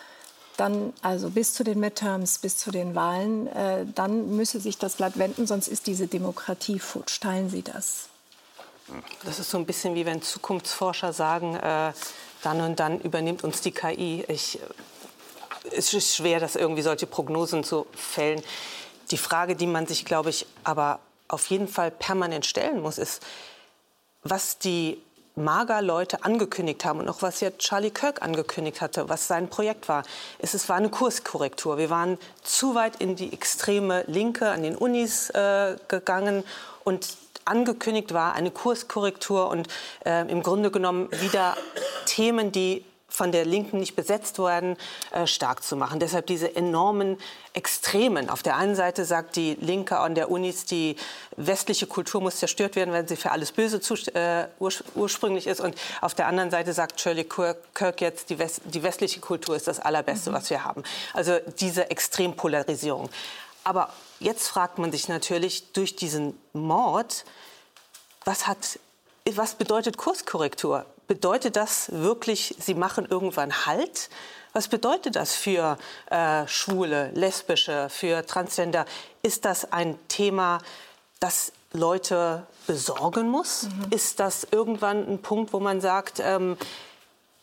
dann, also bis zu den Midterms, bis zu den Wahlen. Äh, dann müsse sich das Blatt wenden, sonst ist diese Demokratie futsch. Teilen Sie das? Das ist so ein bisschen wie wenn Zukunftsforscher sagen, äh, dann und dann übernimmt uns die K I. Ich, es ist schwer, das irgendwie solche Prognosen zu fällen. Die Frage, die man sich, glaube ich, aber auf jeden Fall permanent stellen muss, ist, was die MAGA-Leute angekündigt haben und auch was ja Charlie Kirk angekündigt hatte, was sein Projekt war. Es, es war eine Kurskorrektur. Wir waren zu weit in die extreme Linke an den Unis äh, gegangen und angekündigt war eine Kurskorrektur und äh, im Grunde genommen wieder Themen, die von der Linken nicht besetzt werden, äh, stark zu machen. Deshalb diese enormen Extremen. Auf der einen Seite sagt die Linke an der Unis, die westliche Kultur muss zerstört werden, wenn sie für alles Böse zu, äh, urs ursprünglich ist. Und auf der anderen Seite sagt Charlie Kirk jetzt, die, West die westliche Kultur ist das Allerbeste, mhm. was wir haben. Also diese Extrempolarisierung. Aber jetzt fragt man sich natürlich durch diesen Mord, was, hat, was bedeutet Kurskorrektur? Bedeutet das wirklich, sie machen irgendwann Halt? Was bedeutet das für äh, Schwule, Lesbische, für Transgender? Ist das ein Thema, das Leute besorgen muss? Mhm. Ist das irgendwann ein Punkt, wo man sagt, ähm,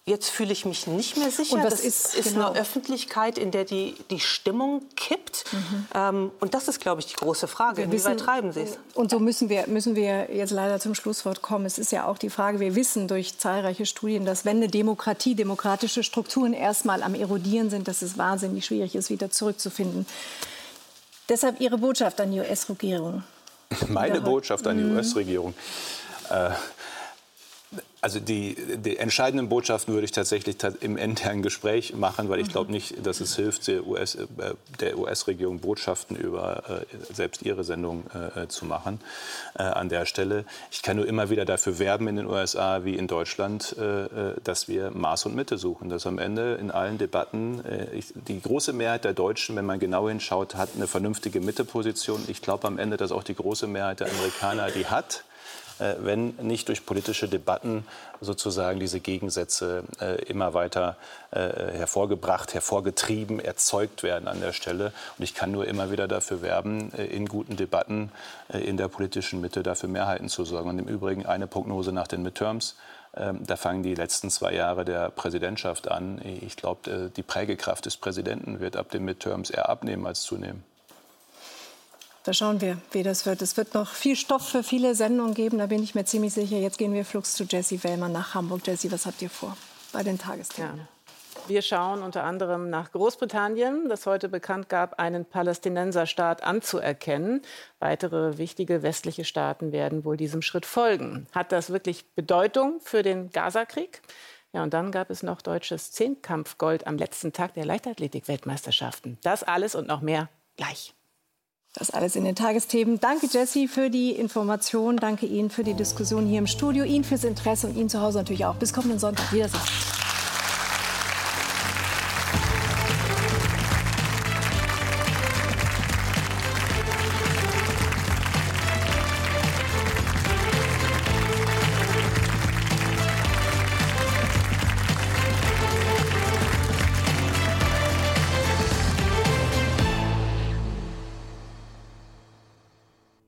Jetzt fühle ich mich nicht mehr sicher. Und das das ist, ist genau. eine Öffentlichkeit, in der die, die Stimmung kippt. Mhm. Ähm, und das ist, glaube ich, die große Frage. Wir Inwieweit wissen, treiben Sie es? Und so müssen wir, müssen wir jetzt leider zum Schlusswort kommen. Es ist ja auch die Frage, wir wissen durch zahlreiche Studien, dass wenn eine Demokratie, demokratische Strukturen erstmal am Erodieren sind, dass es wahnsinnig schwierig ist, wieder zurückzufinden. Deshalb Ihre Botschaft an die U S-Regierung. Meine Botschaft an die U S-Regierung? Äh, Also die, die entscheidenden Botschaften würde ich tatsächlich im internen Gespräch machen, weil ich glaube nicht, dass es hilft, der U S, äh, der U S-Regierung Botschaften über äh, selbst ihre Sendung äh, zu machen äh, an der Stelle. Ich kann nur immer wieder dafür werben in den U S A wie in Deutschland, äh, dass wir Maß und Mitte suchen. Dass am Ende in allen Debatten äh, ich, die große Mehrheit der Deutschen, wenn man genau hinschaut, hat eine vernünftige Mitteposition. Ich glaube am Ende, dass auch die große Mehrheit der Amerikaner die hat, wenn nicht durch politische Debatten sozusagen diese Gegensätze äh, immer weiter äh, hervorgebracht, hervorgetrieben, erzeugt werden an der Stelle. Und ich kann nur immer wieder dafür werben, äh, in guten Debatten äh, in der politischen Mitte dafür Mehrheiten zu sorgen. Und im Übrigen eine Prognose nach den Midterms. Ähm, da fangen die letzten zwei Jahre der Präsidentschaft an. Ich glaube, äh, die Prägekraft des Präsidenten wird ab den Midterms eher abnehmen als zunehmen. Da schauen wir, wie das wird. Es wird noch viel Stoff für viele Sendungen geben, da bin ich mir ziemlich sicher. Jetzt gehen wir flugs zu Jessie Wellmer nach Hamburg. Jessie, was habt ihr vor bei den Tagesthemen? Ja. Wir schauen unter anderem nach Großbritannien, das heute bekannt gab, einen Palästinenserstaat anzuerkennen. Weitere wichtige westliche Staaten werden wohl diesem Schritt folgen. Hat das wirklich Bedeutung für den Gazakrieg? Ja, und dann gab es noch deutsches Zehnkampfgold am letzten Tag der Leichtathletik-Weltmeisterschaften. Das alles und noch mehr gleich. Das alles in den Tagesthemen. Danke, Jessie, für die Information. Danke Ihnen für die Diskussion hier im Studio, Ihnen fürs Interesse und Ihnen zu Hause natürlich auch. Bis kommenden Sonntag. Wiedersehen.